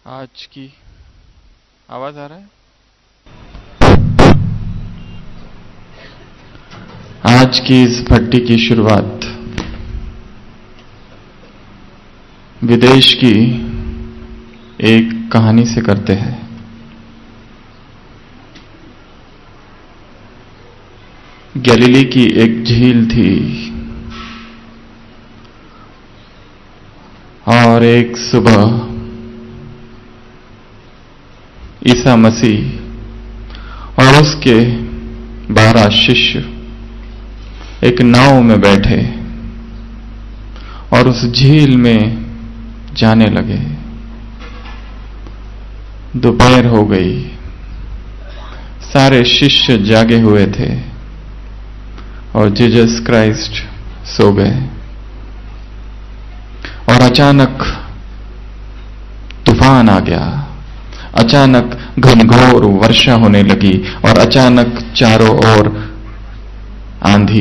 आज की आवाज आ रहा है? आज की इस भट्टी की शुरुआत विदेश की एक कहानी से करते हैं। गैलीली की एक झील थी और एक सुबह ईसा मसीह और उसके 12 शिष्य एक नाव में बैठे और उस झील में जाने लगे। दोपहर हो गई, सारे शिष्य जागे हुए थे और जीसस क्राइस्ट सो गए। और अचानक तूफान आ गया, अचानक घनघोर वर्षा होने लगी और अचानक चारों ओर आंधी,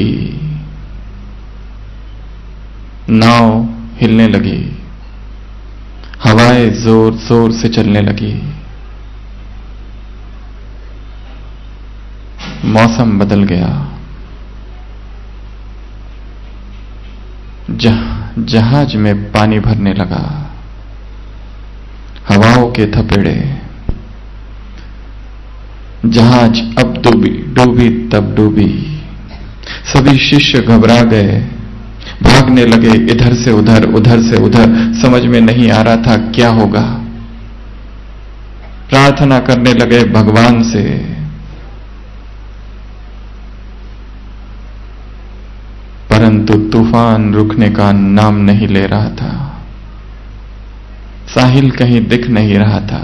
नाव हिलने लगी, हवाएं जोर जोर से चलने लगी, मौसम बदल गया। जहाज में पानी भरने लगा, हवाओं के थपेड़े, जहाज अब डूबी तब डूबी। सभी शिष्य घबरा गए, भागने लगे इधर से उधर, उधर से उधर। समझ में नहीं आ रहा था क्या होगा। प्रार्थना करने लगे भगवान से। परंतु तूफान रुकने का नाम नहीं ले रहा था। साहिल कहीं दिख नहीं रहा था।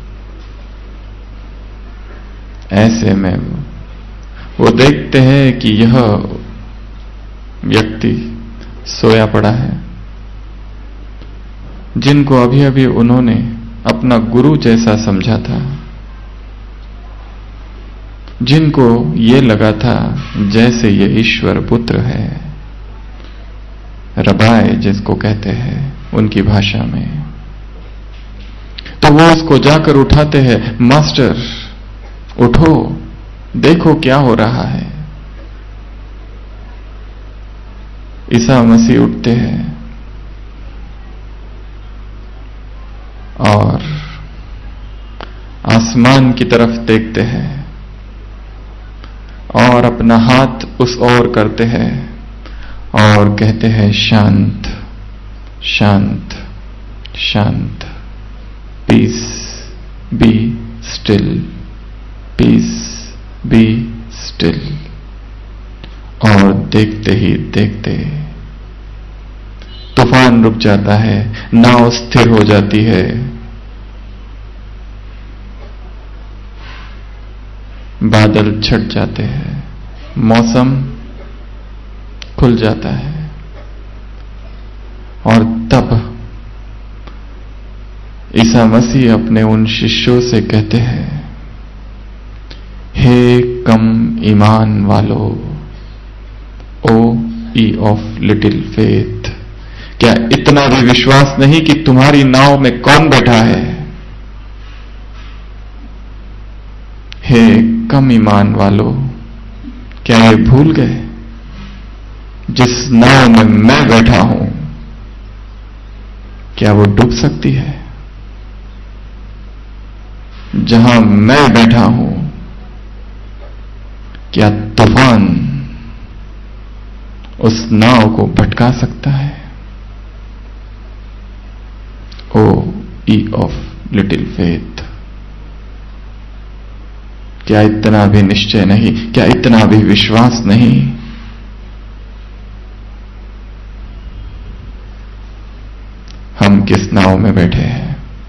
ऐसे में वो देखते हैं कि यह व्यक्ति सोया पड़ा है, जिनको अभी अभी उन्होंने अपना गुरु जैसा समझा था, जिनको ये लगा था जैसे ये ईश्वर पुत्र है, रबाय जिसको कहते हैं उनकी भाषा में। तो वो उसको जाकर उठाते हैं, मास्टर उठो, देखो क्या हो रहा है। ईसा मसीह उठते हैं और आसमान की तरफ देखते हैं और अपना हाथ उस ओर करते हैं और कहते हैं, शांत शांत शांत, peace be still, peace be still. और देखते ही देखते तूफान रुक जाता है, नाव स्थिर हो जाती है, बादल छट जाते हैं, मौसम खुल जाता है। और तब ईसा मसीह अपने उन शिष्यों से कहते हैं, हे कम ईमान वालों, O ye of little faith, क्या इतना भी विश्वास नहीं कि तुम्हारी नाव में कौन बैठा है? हे कम ईमान वालों, क्या ये भूल गए जिस नाव में मैं बैठा हूं, क्या वो डूब सकती है? जहां मैं बैठा हूं, क्या तूफान उस नाव को भटका सकता है? O ye of little faith, क्या इतना भी निश्चय नहीं, क्या इतना भी विश्वास नहीं? हम किस नाव में बैठे हैं?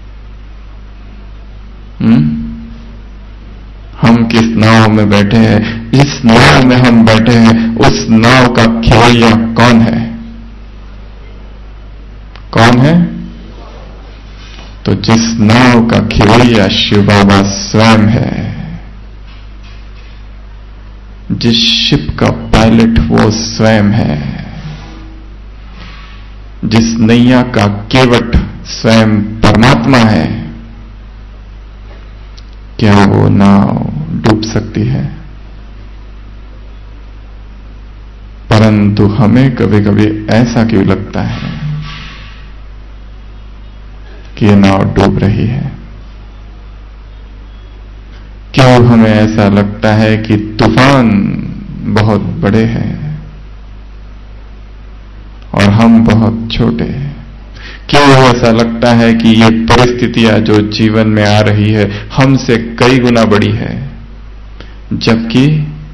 हम किस नाव में बैठे हैं? जिस नाव में हम बैठे हैं उस नाव का खेवैया कौन है? कौन है? तो जिस नाव का खेवैया शिव बाबा स्वयं है, जिस शिप का पायलट वो स्वयं है, जिस नैया का केवट स्वयं परमात्मा है, क्या वो नाव डूब सकती है? परंतु हमें कभी कभी ऐसा क्यों लगता है कि ये नाव डूब रही है? क्यों हमें ऐसा लगता है कि तूफान बहुत बड़े हैं और हम बहुत छोटे हैं? क्यों ऐसा लगता है कि ये परिस्थितियां जो जीवन में आ रही है हमसे कई गुना बड़ी है, जबकि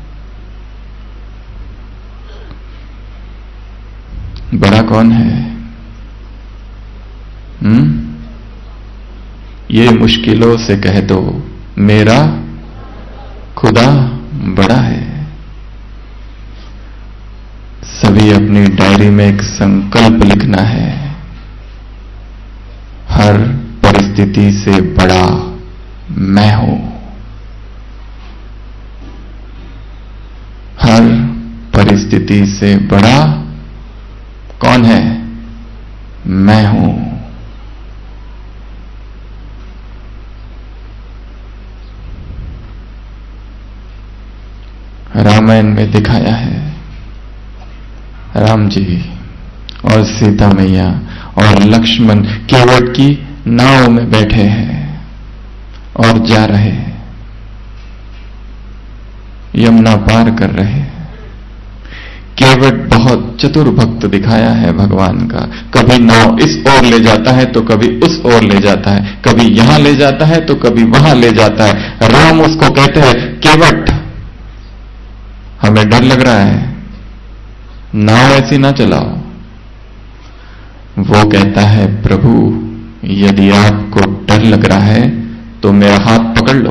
बड़ा कौन है? ये मुश्किलों से कह दो, मेरा खुदा बड़ा है। सभी अपनी डायरी में एक संकल्प लिखना है, हर परिस्थिति से बड़ा मैं हूं। हर परिस्थिति से बड़ा कौन है? मैं हूं। रामायण में दिखाया है, राम जी और सीता मैया और लक्ष्मण केवट की नाव में बैठे हैं और जा रहे हैं, यमुना पार कर रहे हैं। केवट बहुत चतुर भक्त दिखाया है भगवान का। कभी नाव इस ओर ले जाता है तो कभी उस ओर ले जाता है, कभी यहां ले जाता है तो कभी वहां ले जाता है। राम उसको कहते हैं, केवट हमें डर लग रहा है, नाव ऐसी ना चलाओ। वो कहता है, प्रभु यदि आपको डर लग रहा है तो मेरा हाथ पकड़ लो।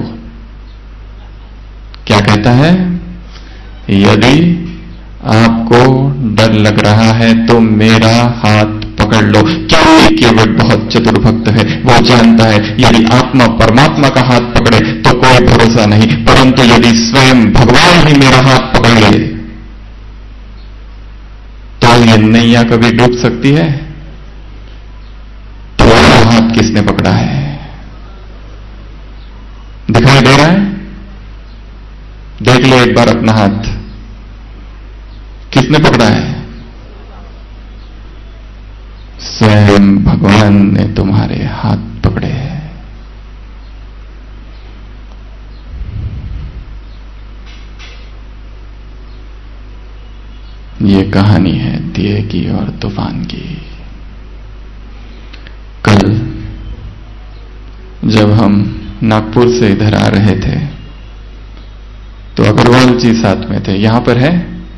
क्या कहता है? यदि आपको डर लग रहा है तो मेरा हाथ पकड़ लो। क्या केवट बहुत चतुर भक्त है, वो जानता है यदि आत्मा परमात्मा का हाथ पकड़े तो कोई भरोसा नहीं, परंतु यदि स्वयं भगवान ही मेरा हाथ पकड़ ले तो ये नैया कभी डूब सकती है? तो हाथ किसने पकड़ा है? दिखाई दे रहा है? देख लो एक बार अपना हाथ, किसने पकड़ा है? स्वयं भगवान ने तुम्हारे हाथ पकड़े हैं। ये कहानी है दिए की और तूफान की। कल जब हम नागपुर से इधर आ रहे थे तो अग्रवाल जी साथ में थे। यहां पर है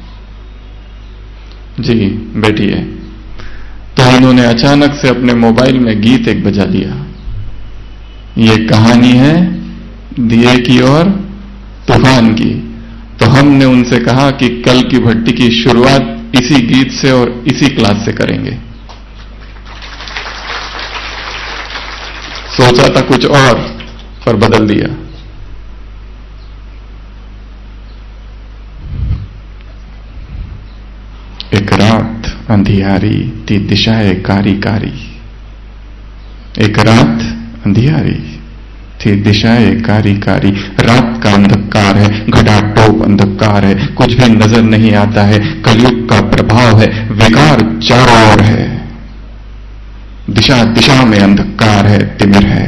जी, बैठिए। तो इन्होंने अचानक से अपने मोबाइल में गीत एक बजा लिया। ये कहानी है दिए की और तूफान की। तो हमने उनसे कहा कि कल की भट्टी की शुरुआत इसी गीत से और इसी क्लास से करेंगे। सोचा था कुछ और, पर बदल दिया। एक रात अंधियारी थी दिशाएं कारी कारी। एक रात अंधियारी थी दिशाएं कारी कारी। रात का अंधकार है, घटाटोप अंधकार है, कुछ भी नजर नहीं आता है। कलयुग का प्रभाव है, विकार चारों ओर है। दिशा दिशा में अंधकार है, तिमिर है।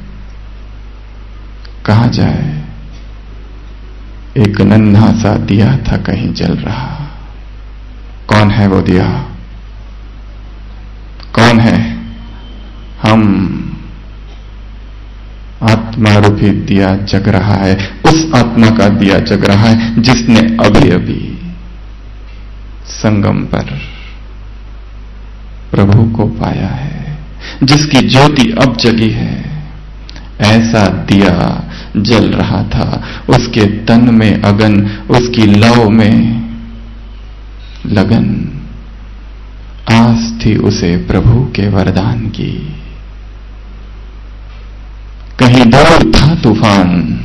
कहां जाए? एक नन्हा सा दिया था कहीं जल रहा। कौन है वो दिया? कौन है? हम। आत्मा रूपी दिया जग रहा है। उस आत्मा का दिया जग रहा है जिसने अभी अभी संगम पर प्रभु को पाया है, जिसकी ज्योति अब जगी है। ऐसा दिया जल रहा था, उसके तन में अगन, उसकी लौ में लगन। आस थी उसे प्रभु के वरदान की। कहीं दूर था तूफान,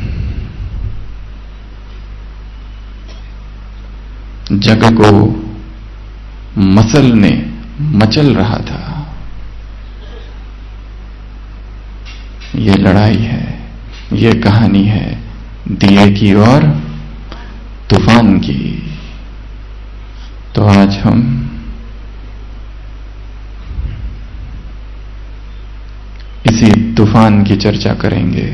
जग को मसलने मचल रहा था। ये लड़ाई है, ये कहानी है दिए की और तूफान की। तो आज हम इसी तूफान की चर्चा करेंगे।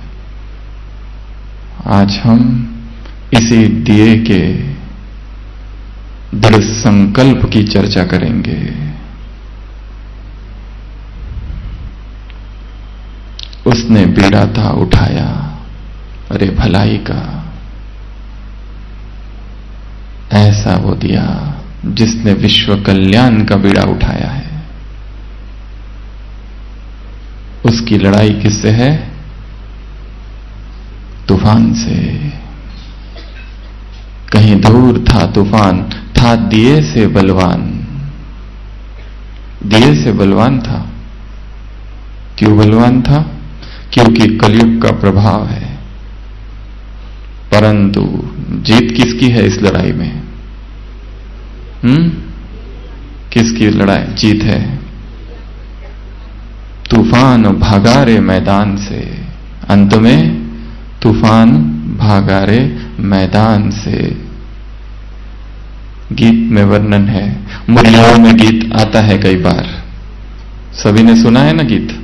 आज हम इसी दिए के दृढ़ संकल्प की चर्चा करेंगे। उसने बीड़ा था उठाया, अरे भलाई का, ऐसा वो दिया जिसने विश्व कल्याण का बीड़ा उठाया है। उसकी लड़ाई किससे है? तूफान से। कहीं दूर था तूफान, था दिए से बलवान। दिए से बलवान था। क्यों बलवान था? क्योंकि कलयुग का प्रभाव है। परंतु जीत किसकी है इस लड़ाई में? किसकी लड़ाई जीत है? तूफान भागा रे मैदान से। अंत में तूफान भागा रे मैदान से। गीत में वर्णन है, मुरलियों में गीत आता है कई बार। सभी ने सुना है ना गीत?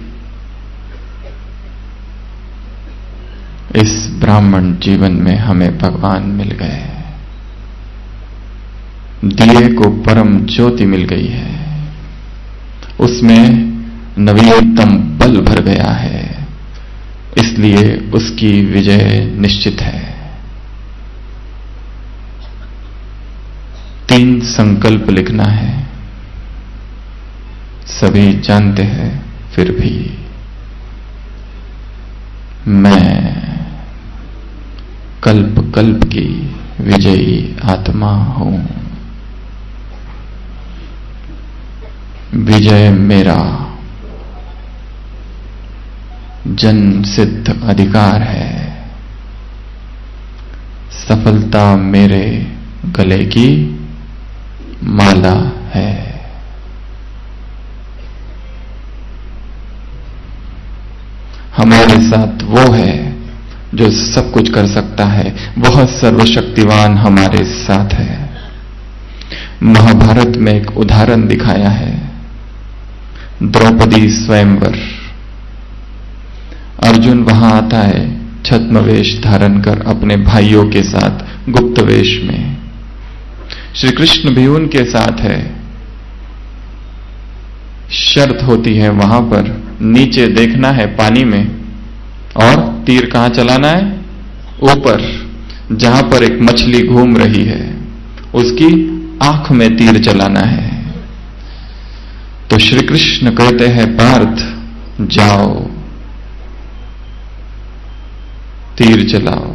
इस ब्राह्मण जीवन में हमें भगवान मिल गए, दिए को परम ज्योति मिल गई है, उसमें नवीनतम बल भर गया है, इसलिए उसकी विजय निश्चित है। 3 संकल्प लिखना है, सभी जानते हैं, फिर भी मैं कल्प कल्प की विजयी आत्मा हूं। विजय मेरा जन्म सिद्ध अधिकार है। सफलता मेरे गले की माला है। हमारे साथ वो है जो सब कुछ कर सकता है, वह सर्वशक्तिवान हमारे साथ है। महाभारत में एक उदाहरण दिखाया है, द्रौपदी स्वयंवर। अर्जुन वहां आता है छद्म वेश धारण कर अपने भाइयों के साथ गुप्त वेश में। श्री कृष्ण भी उनके साथ है। शर्त होती है वहां पर, नीचे देखना है पानी में, और तीर कहां चलाना है? ऊपर, जहां पर एक मछली घूम रही है उसकी आंख में तीर चलाना है। तो श्री कृष्ण कहते हैं, पार्थ जाओ, तीर चलाओ।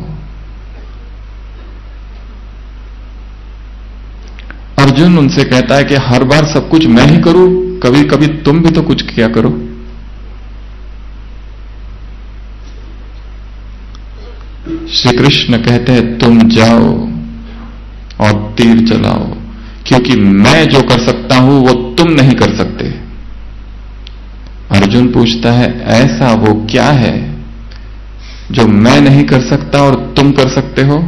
अर्जुन उनसे कहता है कि हर बार सब कुछ मैं ही करूं, कभी कभी तुम भी तो कुछ किया करो। श्री कृष्ण कहते हैं, तुम जाओ और तीर चलाओ, क्योंकि मैं जो कर सकता हूं वो तुम नहीं कर सकते। अर्जुन पूछता है, ऐसा वो क्या है जो मैं नहीं कर सकता और तुम कर सकते हो?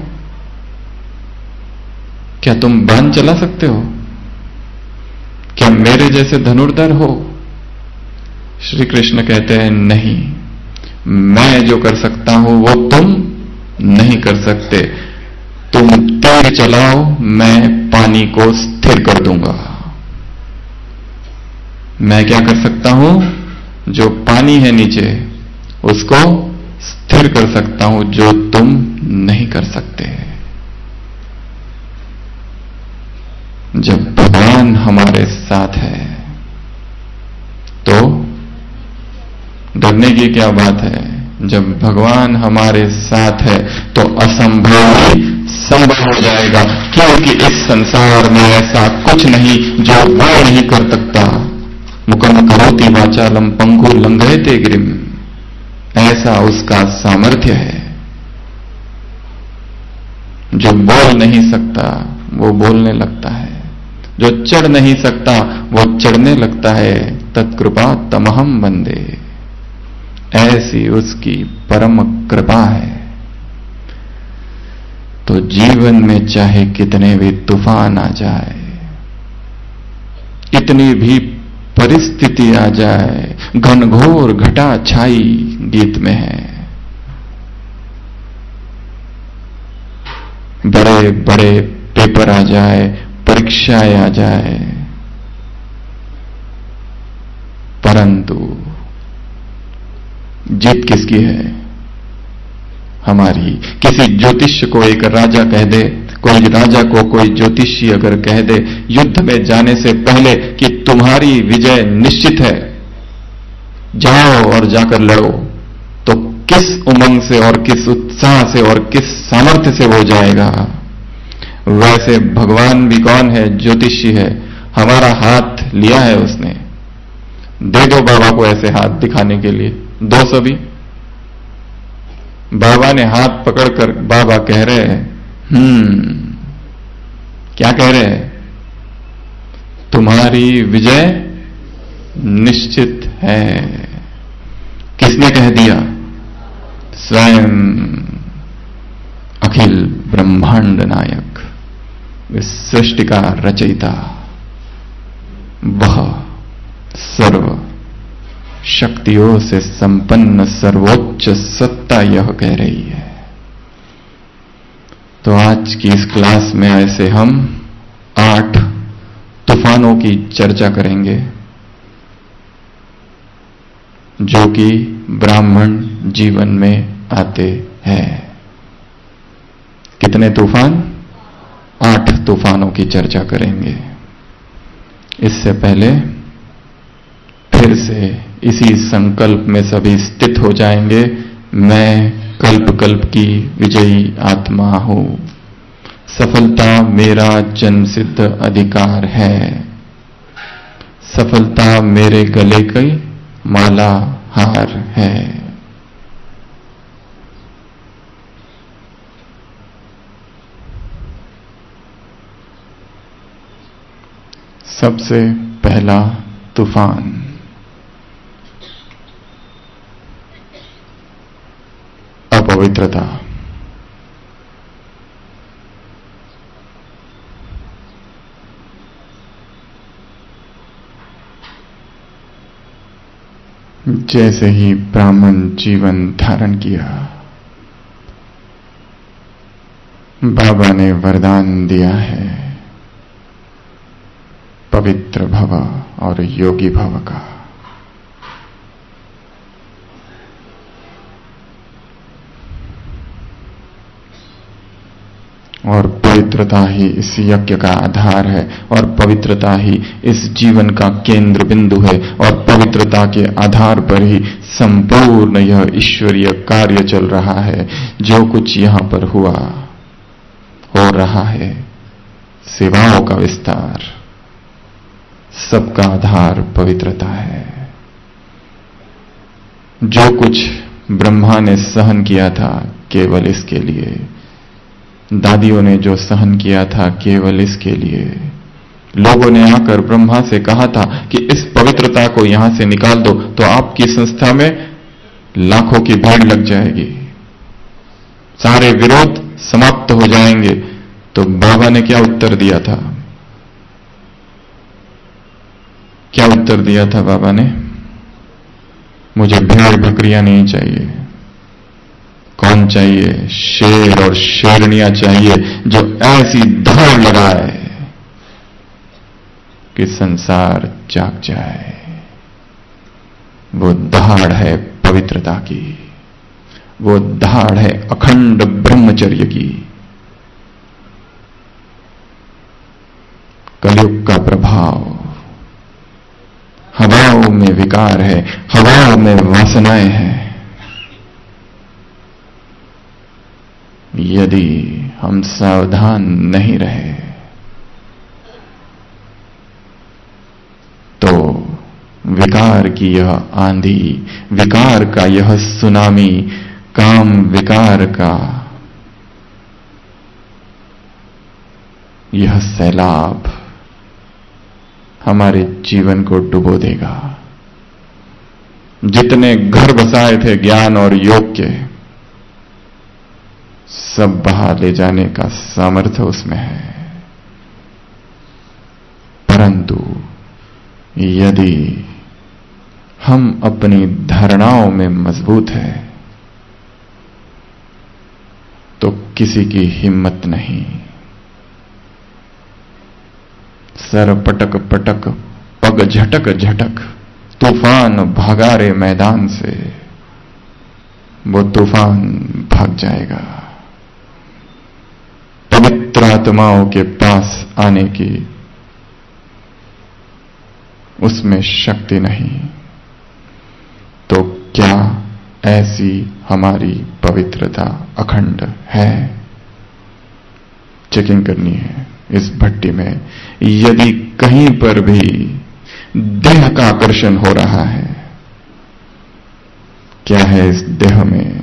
क्या तुम बाण चला सकते हो? क्या मेरे जैसे धनुर्धर हो? श्री कृष्ण कहते हैं, नहीं, मैं जो कर सकता हूं वो तुम नहीं कर सकते। तुम तीर चलाओ, मैं पानी को स्थिर कर दूंगा। मैं क्या कर सकता हूं? जो पानी है नीचे उसको स्थिर कर सकता हूं, जो तुम नहीं कर सकते। जब भगवान हमारे साथ है तो डरने की क्या बात है? जब भगवान हमारे साथ है तो असंभव ही संभव हो जाएगा, क्योंकि इस संसार में ऐसा कुछ नहीं जो वो नहीं कर सकता। मुकम करोति वाचालम पंगु लंघयते गिरिम, ऐसा उसका सामर्थ्य है। जो बोल नहीं सकता वो बोलने लगता है, जो चढ़ नहीं सकता वो चढ़ने लगता है। तत्कृपा तमहम वंदे, ऐसी उसकी परम कृपा है। तो जीवन में चाहे कितने भी तूफान आ जाए, कितनी भी परिस्थिति आ जाए, घनघोर घटा छाई गीत में है। बड़े बड़े पेपर आ जाए, परीक्षाएं आ जाए, परंतु जीत किसकी है? हमारी। किसी ज्योतिष को एक राजा कह दे, कोई राजा को कोई ज्योतिषी अगर कह दे युद्ध में जाने से पहले कि तुम्हारी विजय निश्चित है, जाओ और जाकर लड़ो, तो किस उमंग से और किस उत्साह से और किस सामर्थ्य से वो जाएगा। वैसे भगवान भी कौन है? ज्योतिषी है। हमारा हाथ लिया है उसने। दे दो बाबा को ऐसे हाथ दिखाने के लिए, 200 भी। बाबा ने हाथ पकड़कर बाबा कह रहे हैं, क्या कह रहे हैं? तुम्हारी विजय निश्चित है। किसने कह दिया? स्वयं अखिल ब्रह्मांड नायक, इस सृष्टि का रचयिता, वह सर्व शक्तियों से संपन्न सर्वोच्च सत्ता यह कह रही है। तो आज की इस क्लास में ऐसे हम 8 तूफानों की चर्चा करेंगे जो कि ब्राह्मण जीवन में आते हैं। कितने तूफान? 8 तूफानों की चर्चा करेंगे। इससे पहले फिर से इसी संकल्प में सभी स्थित हो जाएंगे, मैं कल्प कल्प की विजयी आत्मा हूं, सफलता मेरा जन्म सिद्ध अधिकार है, सफलता मेरे गले की माला हार है। सबसे पहला तूफान, अपवित्रता। जैसे ही ब्राह्मण जीवन धारण किया, बाबा ने वरदान दिया है पवित्र भव और योगी भव का। और पवित्रता ही इस यज्ञ का आधार है, और पवित्रता ही इस जीवन का केंद्र बिंदु है, और पवित्रता के आधार पर ही संपूर्ण यह ईश्वरीय कार्य चल रहा है। जो कुछ यहां पर हुआ, हो रहा है, सेवाओं का विस्तार, सबका आधार पवित्रता है। जो कुछ ब्रह्मा ने सहन किया था केवल इसके लिए, दादियों ने जो सहन किया था केवल इसके लिए, लोगों ने आकर ब्रह्मा से कहा था कि इस पवित्रता को यहां से निकाल दो तो आपकी संस्था में लाखों की भीड़ लग जाएगी, सारे विरोध समाप्त हो जाएंगे। तो बाबा ने क्या उत्तर दिया था? क्या उत्तर दिया था बाबा ने? मुझे भेड़ बकरियां नहीं चाहिए। कौन चाहिए? शेर और शेरनियां चाहिए, जो ऐसी दौड़ लगाए कि संसार जाग जाए। वो दहाड़ है पवित्रता की, वो दहाड़ है अखंड ब्रह्मचर्य की। कलयुग का प्रभाव हवाओं में विकार है, हवाओं में वासनाएं हैं। यदि हम सावधान नहीं रहे तो विकार की यह आंधी, विकार का यह सुनामी, काम विकार का यह सैलाब हमारे जीवन को डुबो देगा। जितने घर बसाए थे ज्ञान और योग के, सब बहा ले जाने का सामर्थ्य उसमें है। परंतु यदि हम अपनी धारणाओं में मजबूत हैं तो किसी की हिम्मत नहीं। सर पटक पटक पग झटक झटक तूफान भागा रे मैदान से, वो तूफान भाग जाएगा। पवित्र आत्माओं के पास आने की उसमें शक्ति नहीं। तो क्या ऐसी हमारी पवित्रता अखंड है? चेकिंग करनी है इस भट्टी में। यदि कहीं पर भी देह का आकर्षण हो रहा है, क्या है इस देह में?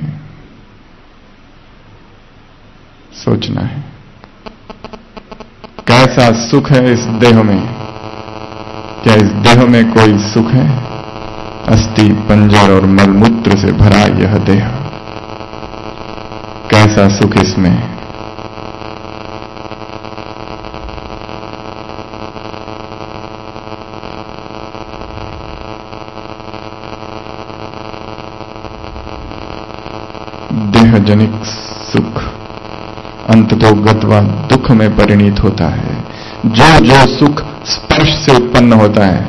सोचना है। कैसा सुख है इस देह में? क्या इस देह में कोई सुख है? अस्थि पंजर और मलमूत्र से भरा यह देह, कैसा सुख इसमें? देहजनिक सुख अंततो गत्वा दुख में परिणत होता है। जो जो सुख स्पर्श से उत्पन्न होता है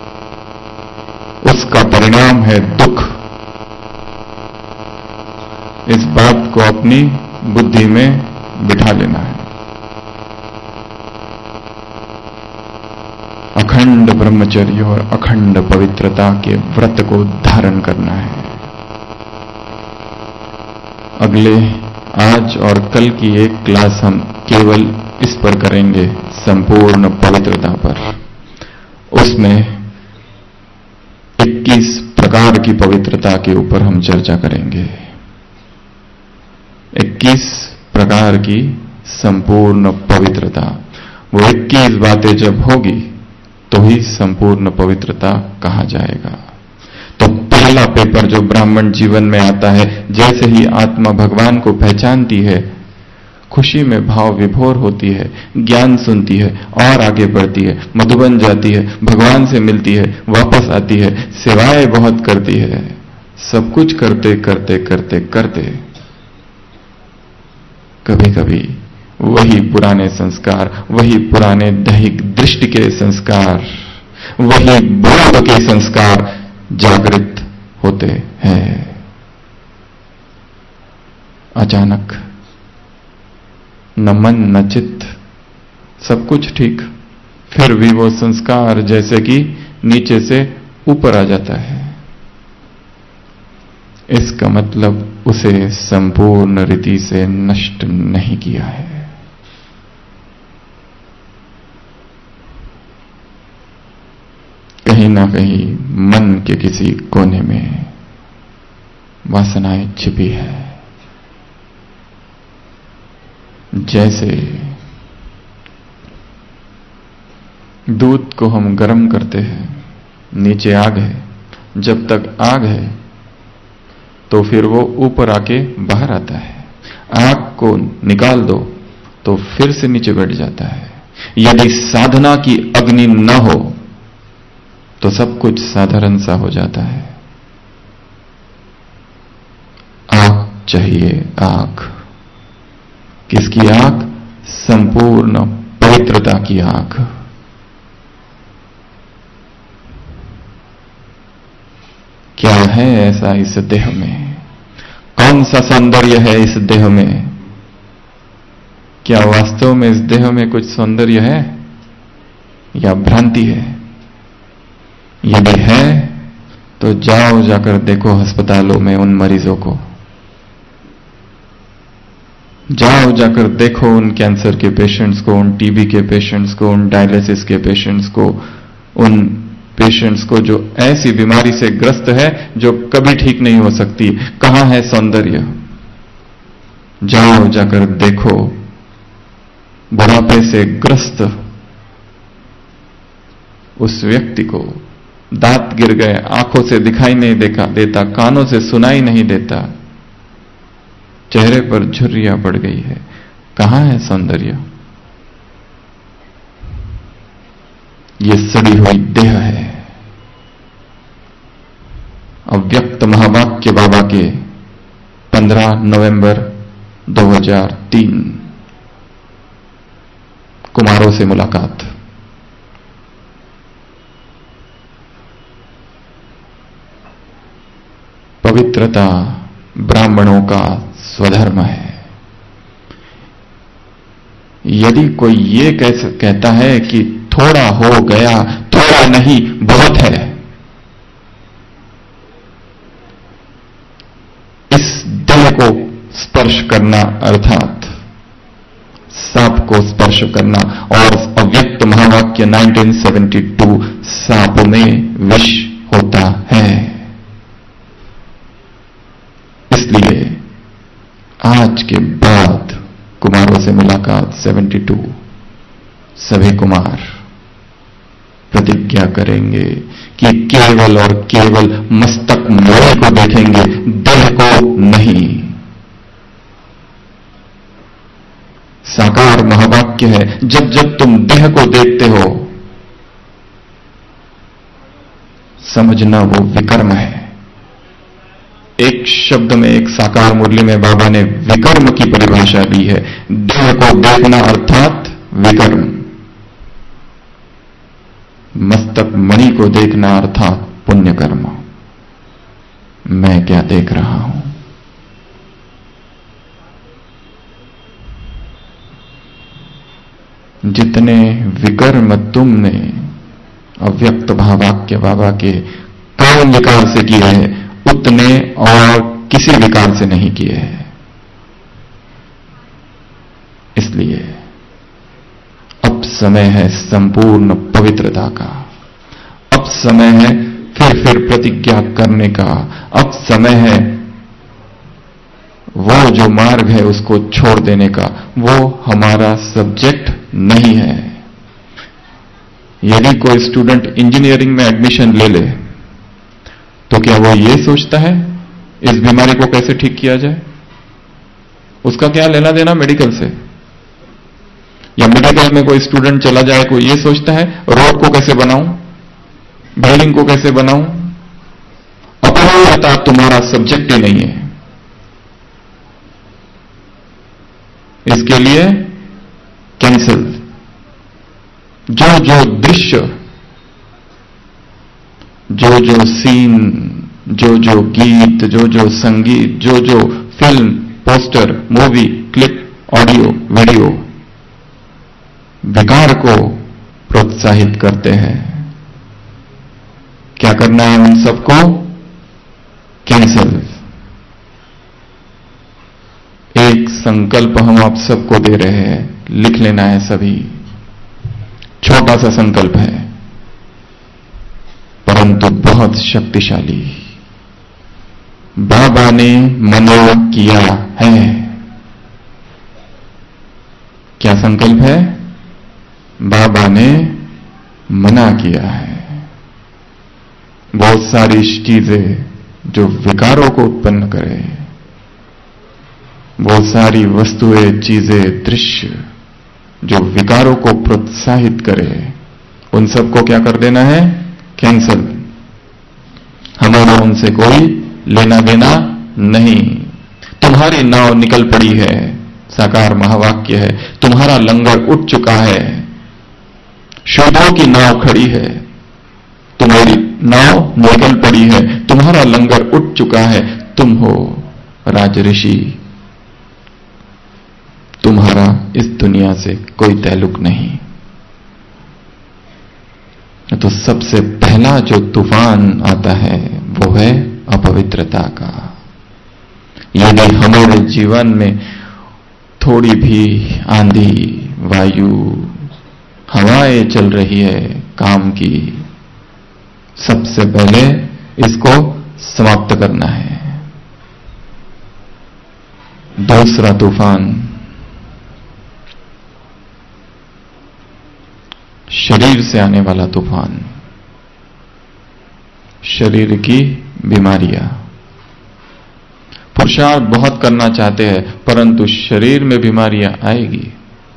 उसका परिणाम है दुख। इस बात को अपनी बुद्धि में बिठा लेना है। अखंड ब्रह्मचर्य और अखंड पवित्रता के व्रत को धारण करना है। अगले आज और कल की एक क्लास हम केवल इस पर करेंगे, संपूर्ण पवित्रता पर। उसमें 21 प्रकार की पवित्रता के ऊपर हम चर्चा करेंगे। 21 प्रकार की संपूर्ण पवित्रता। वो 21 बातें जब होगी तो ही संपूर्ण पवित्रता कहा जाएगा। तो पहला पेपर जो ब्राह्मण जीवन में आता है, जैसे ही आत्मा भगवान को पहचानती है, खुशी में भाव विभोर होती है, ज्ञान सुनती है और आगे बढ़ती है, मधुबन जाती है, भगवान से मिलती है, वापस आती है, सेवाएं बहुत करती है। सब कुछ करते करते करते करते कभी कभी वही पुराने संस्कार, वही पुराने दैहिक दृष्टि के संस्कार, वही बोध के संस्कार जागृत होते हैं। अचानक न मन न चित्त, सब कुछ ठीक, फिर भी वो संस्कार जैसे कि नीचे से ऊपर आ जाता है। इसका मतलब उसे संपूर्ण रीति से नष्ट नहीं किया है। कहीं ना कहीं मन के किसी कोने में वासनाएं छिपी है। जैसे दूध को हम गर्म करते हैं, नीचे आग है, जब तक आग है तो फिर वो ऊपर आके बाहर आता है। आग को निकाल दो तो फिर से नीचे बैठ जाता है। यदि साधना की अग्नि न हो तो सब कुछ साधारण सा हो जाता है। आग चाहिए, आग। किसकी आग? संपूर्ण पवित्रता की आग। क्या है ऐसा इस देह में? कौन सा सौंदर्य है इस देह में? क्या वास्तव में इस देह में कुछ सौंदर्य है या भ्रांति है? यदि है तो जाओ जाकर देखो अस्पतालों में उन मरीजों को, जाओ जाकर देखो उन कैंसर के पेशेंट्स को, उन टीबी के पेशेंट्स को, उन डायलिसिस के पेशेंट्स को, उन पेशेंट्स को जो ऐसी बीमारी से ग्रस्त है जो कभी ठीक नहीं हो सकती। कहां है सौंदर्य? जाओ जाकर देखो बुढ़ापे से ग्रस्त उस व्यक्ति को, दांत गिर गए, आंखों से दिखाई नहीं देता, कानों से सुनाई नहीं देता, चेहरे पर झुर्रियां पड़ गई है। कहां है सौंदर्य? ये सड़ी हुई देह है। अव्यक्त महावाक्य बाबा के 15 नवंबर 2003 कुमारों से मुलाकात। पवित्रता ब्राह्मणों का स्वधर्म है। यदि कोई ये कहता है कि थोड़ा हो गया, थोड़ा नहीं बहुत है, इस देह को स्पर्श करना अर्थात सांप को स्पर्श करना, और अव्यक्त महावाक्य 1972 सांप में विष होता है। इसलिए आज के बाद कुमारों से मुलाकात 72 सभी कुमार प्रतिज्ञा करेंगे कि केवल और केवल मस्तक मणि को देखेंगे, देह को नहीं। साकार महावाक्य है, जब जब तुम देह को देखते हो समझना वो विकर्म है। एक शब्द में, एक साकार मुरली में बाबा ने विकर्म की परिभाषा दी है। देह को देखना अर्थात विकर्म, मस्तक मणि को देखना अर्थात पुण्य कर्म। मैं क्या देख रहा हूं? जितने विकर्म तुमने अव्यक्त भावाक्य बाबा के काम विकार से किए हैं, उतने और किसी विकार से नहीं किए हैं। इसलिए अब समय है संपूर्ण पवित्रता का, अब समय है फिर प्रतिज्ञा करने का, अब समय है वो जो मार्ग है उसको छोड़ देने का। वो हमारा सब्जेक्ट नहीं है। यदि कोई स्टूडेंट इंजीनियरिंग में एडमिशन ले ले तो क्या वो ये सोचता है इस बीमारी को कैसे ठीक किया जाए? उसका क्या लेना देना मेडिकल से? या मेडिकल में कोई स्टूडेंट चला जाए, कोई ये सोचता है रोड को कैसे बनाऊं, बिल्डिंग को कैसे बनाऊं? अपराधता तुम्हारा सब्जेक्ट ही नहीं है। इसके लिए कैंसिल। जो जो दृश्य, जो जो सीन, जो जो गीत, जो जो संगीत, जो जो film, poster, movie, clip, audio, video विकार को प्रोत्साहित करते हैं, क्या करना है उन सबको? कैंसिल। एक संकल्प हम आप सबको दे रहे हैं, लिख लेना है सभी। छोटा सा संकल्प है परंतु बहुत शक्तिशाली। बाबा ने मना किया है। क्या संकल्प है? बाबा ने मना किया है। बहुत सारी चीजें जो विकारों को उत्पन्न करे, बहुत सारी वस्तुएं, चीजें, दृश्य जो विकारों को प्रोत्साहित करे, उन सबको क्या कर देना है? कैंसल। हमारा उनसे कोई लेना देना नहीं। तुम्हारी नाव निकल पड़ी है, साकार महावाक्य है। तुम्हारा लंगर उठ चुका है, शोधों की नाव खड़ी है, तुम्हारी नाव निकल पड़ी है, तुम्हारा लंगर उठ चुका है। तुम हो राजऋषि, तुम्हारा इस दुनिया से कोई ताल्लुक नहीं। तो सबसे पहला जो तूफान आता है वो है अपवित्रता का। यदि हमारे जीवन में थोड़ी भी आंधी, वायु, हवाएं चल रही है काम की, सबसे पहले इसको समाप्त करना है। दूसरा तूफान शरीर से आने वाला तूफान। शरीर की बीमारियां। पुरुषार्थ बहुत करना चाहते हैं परंतु शरीर में बीमारियां आएगी।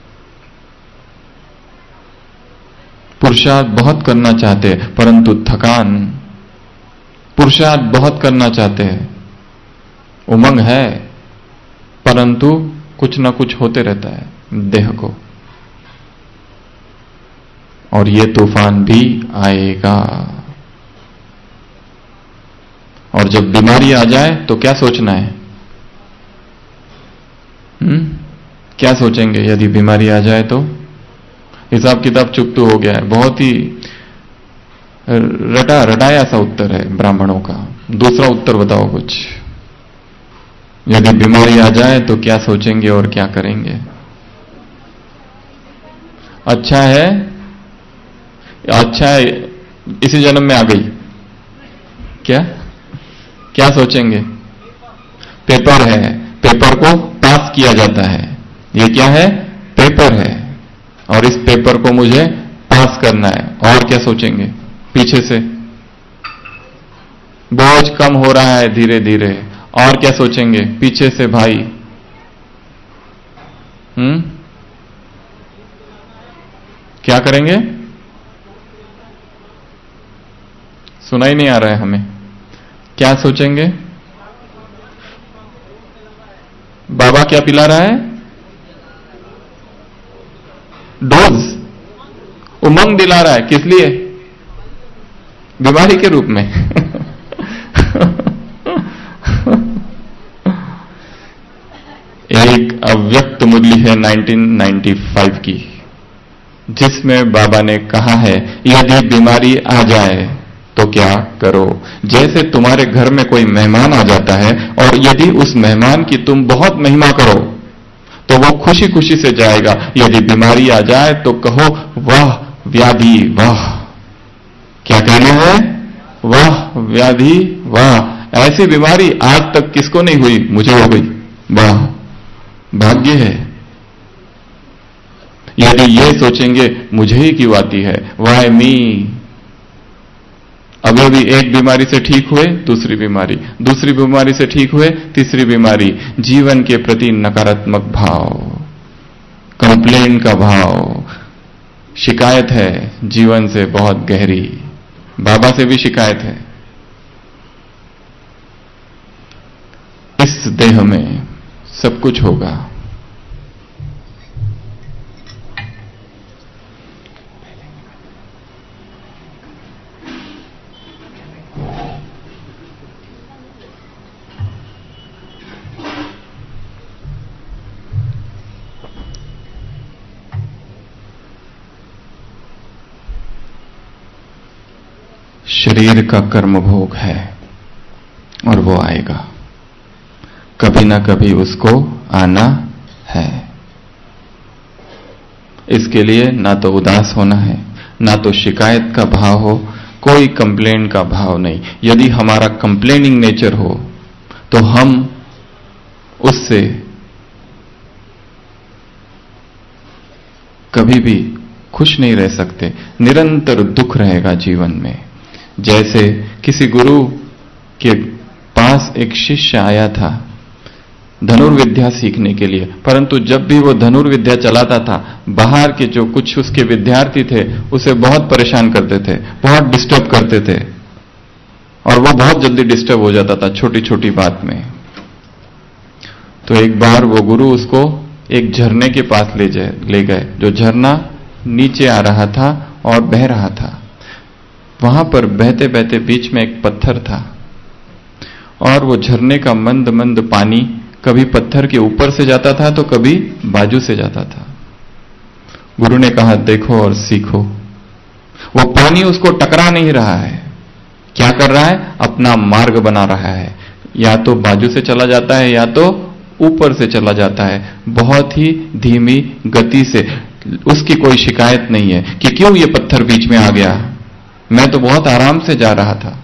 पुरुषार्थ बहुत करना चाहते हैं परंतु थकान। पुरुषार्थ बहुत करना चाहते हैं, उमंग है, परंतु कुछ ना कुछ होते रहता है देह को, और ये तूफान भी आएगा। और जब बीमारी आ जाए तो क्या सोचना है? क्या सोचेंगे यदि बीमारी आ जाए तो? हिसाब किताब चुकतू हो गया है। बहुत ही रटाया सा उत्तर है ब्राह्मणों का। दूसरा उत्तर बताओ कुछ। यदि बीमारी आ जाए तो क्या सोचेंगे और क्या करेंगे? अच्छा है इसी जन्म में आ गई, क्या सोचेंगे? पेपर है, पेपर को पास किया जाता है। ये क्या है? पेपर है, और इस पेपर को मुझे पास करना है। और क्या सोचेंगे? पीछे से बोझ कम हो रहा है धीरे धीरे। और क्या सोचेंगे? पीछे से भाई क्या करेंगे? सुना ही नहीं आ रहा है हमें। क्या सोचेंगे? बाबा क्या पिला रहा है? डोज, उमंग दिला रहा है। किस लिए? बीमारी के रूप में। एक अव्यक्त मुरली है 1995 की, जिसमें बाबा ने कहा है यदि बीमारी आ जाए तो क्या करो। जैसे तुम्हारे घर में कोई मेहमान आ जाता है और यदि उस मेहमान की तुम बहुत महिमा करो तो वो खुशी खुशी से जाएगा। यदि बीमारी आ जाए तो कहो वाह व्याधि वाह। क्या कहना है? वाह व्याधि वाह। ऐसी बीमारी आज तक किसको नहीं हुई, मुझे हो गई, वाह भाग्य है। यदि ये सोचेंगे मुझे ही क्यों आती है, वाई मी। अभी एक बीमारी से ठीक हुए, दूसरी बीमारी से ठीक हुए, तीसरी बीमारी। जीवन के प्रति नकारात्मक भाव, कंप्लेन का भाव, शिकायत है जीवन से बहुत गहरी। बाबा से भी शिकायत है। इस देह में सब कुछ होगा। शरीर का कर्म भोग है और वो आएगा, कभी ना कभी उसको आना है। इसके लिए ना तो उदास होना है, ना तो शिकायत का भाव हो, कोई कंप्लेन का भाव नहीं। यदि हमारा कंप्लेनिंग नेचर हो तो हम उससे कभी भी खुश नहीं रह सकते। निरंतर दुख रहेगा जीवन में। जैसे किसी गुरु के पास एक शिष्य आया था धनुर्विद्या सीखने के लिए, परंतु जब भी वो धनुर्विद्या चलाता था, बाहर के जो कुछ उसके विद्यार्थी थे उसे बहुत परेशान करते थे, बहुत डिस्टर्ब करते थे, और वो बहुत जल्दी डिस्टर्ब हो जाता था छोटी छोटी बात में। तो एक बार वो गुरु उसको एक झरने के पास ले गए, जो झरना नीचे आ रहा था और बह रहा था। वहां पर बहते बहते बीच में एक पत्थर था, और वो झरने का मंद मंद पानी कभी पत्थर के ऊपर से जाता था तो कभी बाजू से जाता था। गुरु ने कहा देखो और सीखो। वो पानी उसको टकरा नहीं रहा है, क्या कर रहा है? अपना मार्ग बना रहा है। या तो बाजू से चला जाता है या तो ऊपर से चला जाता है, बहुत ही धीमी गति से। उसकी कोई शिकायत नहीं है कि क्यों ये पत्थर बीच में आ गया, मैं तो बहुत आराम से जा रहा था।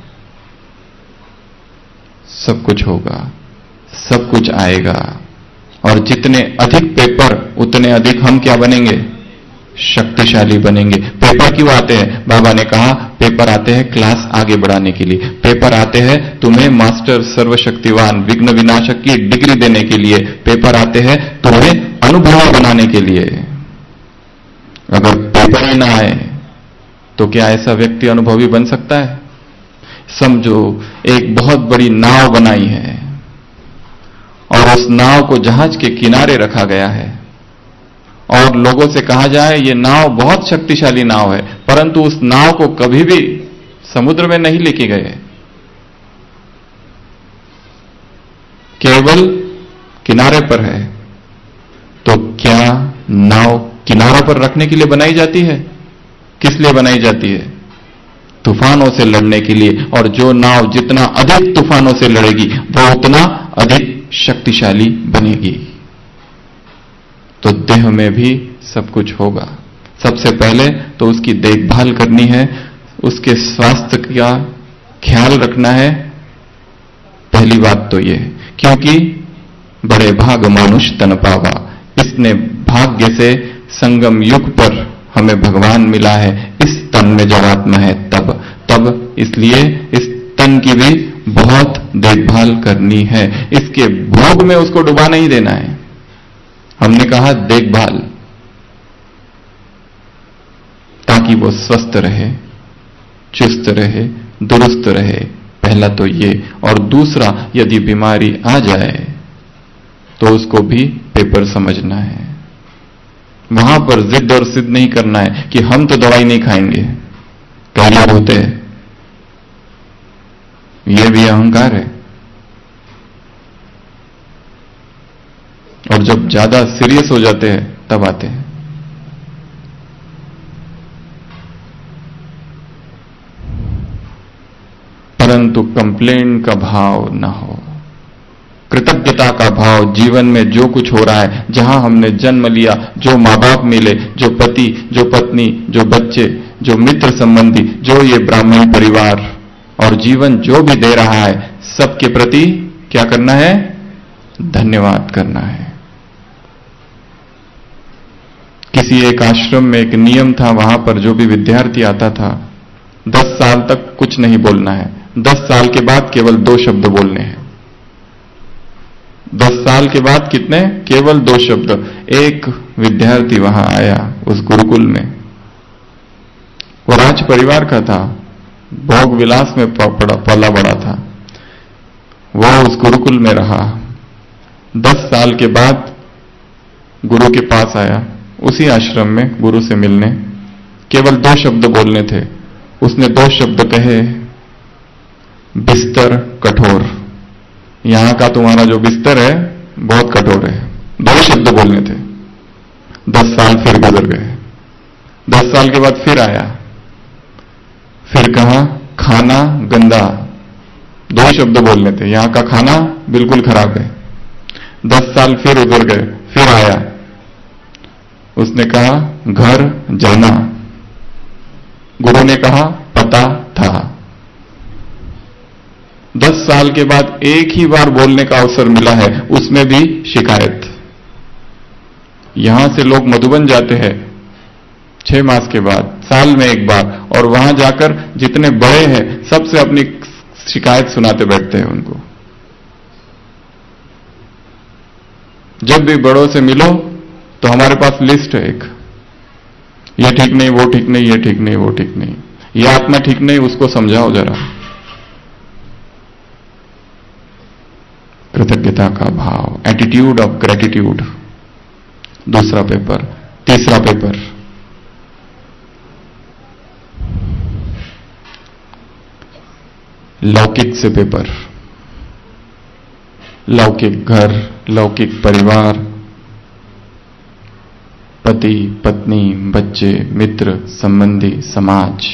सब कुछ होगा, सब कुछ आएगा, और जितने अधिक पेपर उतने अधिक हम क्या बनेंगे? शक्तिशाली बनेंगे। पेपर क्यों आते हैं? बाबा ने कहा पेपर आते हैं क्लास आगे बढ़ाने के लिए, पेपर आते हैं तुम्हें मास्टर सर्वशक्तिवान विघ्न विनाशक की डिग्री देने के लिए, पेपर आते हैं तुम्हें अनुभवी बनाने के लिए। अगर पेपर ही ना आए तो क्या ऐसा व्यक्ति अनुभवी बन सकता है? समझो एक बहुत बड़ी नाव बनाई है और उस नाव को जहाज के किनारे रखा गया है और लोगों से कहा जाए ये नाव बहुत शक्तिशाली नाव है, परंतु उस नाव को कभी भी समुद्र में नहीं लेके गए, केवल किनारे पर है। तो क्या नाव किनारों पर रखने के लिए बनाई जाती है? किस लिए बनाई जाती है? तूफानों से लड़ने के लिए। और जो नाव जितना अधिक तूफानों से लड़ेगी वो उतना अधिक शक्तिशाली बनेगी। तो देह में भी सब कुछ होगा। सबसे पहले तो उसकी देखभाल करनी है, उसके स्वास्थ्य का ख्याल रखना है। पहली बात तो ये, क्योंकि बड़े भाग मानुष तन पावा, इसने भाग्य से संगम युग पर हमें भगवान मिला है, इस तन में जब आत्मा है तब इसलिए इस तन की भी बहुत देखभाल करनी है। इसके भोग में उसको डुबा नहीं देना है। हमने कहा देखभाल, ताकि वो स्वस्थ रहे, चुस्त रहे, दुरुस्त रहे। पहला तो ये। और दूसरा, यदि बीमारी आ जाए तो उसको भी पेपर समझना है। वहां पर जिद और सिद्ध नहीं करना है कि हम तो दवाई नहीं खाएंगे। कई लोग होते हैं, यह भी अहंकार है। और जब ज्यादा सीरियस हो जाते हैं तब आते हैं। परंतु कंप्लेन का भाव न हो, कृतज्ञता का भाव। जीवन में जो कुछ हो रहा है, जहां हमने जन्म लिया, जो मां बाप मिले, जो पति, जो पत्नी, जो बच्चे, जो मित्र संबंधी, जो ये ब्राह्मण परिवार और जीवन जो भी दे रहा है, सबके प्रति क्या करना है? धन्यवाद करना है। किसी एक आश्रम में एक नियम था, वहां पर जो भी विद्यार्थी आता था 10 साल तक कुछ नहीं बोलना है। 10 साल के बाद केवल 2 शब्द बोलने हैं। 10 साल के बाद कितने? केवल 2 शब्द। एक विद्यार्थी वहां आया उस गुरुकुल में, वो राज परिवार का था, भोग विलास में पला बड़ा था। वह उस गुरुकुल में रहा। 10 साल के बाद गुरु के पास आया, उसी आश्रम में गुरु से मिलने। केवल 2 शब्द बोलने थे। उसने 2 शब्द कहे, बिस्तर कठोर। यहां का तुम्हारा जो बिस्तर है बहुत कठोर है। 2 शब्द बोलने थे। 10 साल फिर गुजर गए। 10 साल के बाद फिर आया, फिर कहा खाना गंदा। 2 शब्द बोलने थे। यहां का खाना बिल्कुल खराब है। 10 साल फिर गुजर गए, फिर आया, उसने कहा घर जाना। गुरु ने कहा पता था। 10 साल के बाद एक ही बार बोलने का अवसर मिला है, उसमें भी शिकायत। यहां से लोग मधुबन जाते हैं 6 मास के बाद, साल में एक बार, और वहां जाकर जितने बड़े हैं सबसे अपनी शिकायत सुनाते बैठते हैं उनको। जब भी बड़ों से मिलो तो हमारे पास लिस्ट है एक, ये ठीक नहीं, वो ठीक नहीं, ये ठीक नहीं, वो ठीक नहीं, ये आत्मा ठीक नहीं, उसको समझाओ जरा। कृतज्ञता का भाव, एटीट्यूड ऑफ ग्रेटिट्यूड, दूसरा पेपर। तीसरा पेपर, लौकिक से पेपर। लौकिक घर, लौकिक परिवार, पति पत्नी, बच्चे, मित्र, संबंधी, समाज,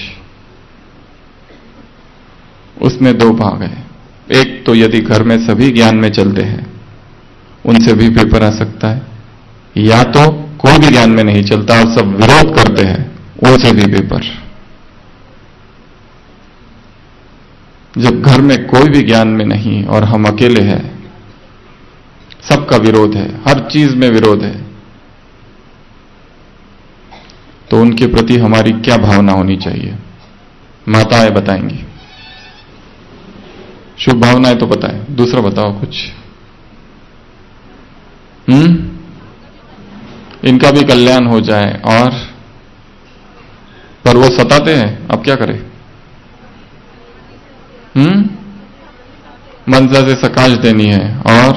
उसमें 2 भाग है। एक तो यदि घर में सभी ज्ञान में चलते हैं, उनसे भी पेपर आ सकता है, या तो कोई भी ज्ञान में नहीं चलता और सब विरोध करते हैं, उनसे भी पेपर। जब घर में कोई भी ज्ञान में नहीं और हम अकेले हैं, सबका विरोध है, हर चीज में विरोध है, तो उनके प्रति हमारी क्या भावना होनी चाहिए? माताएं बताएंगी। शुभ भावनाएं तो पता है, दूसरा बताओ कुछ। इनका भी कल्याण हो जाए। और पर वो सताते हैं, अब क्या करें? मंजा से सकाश देनी है। और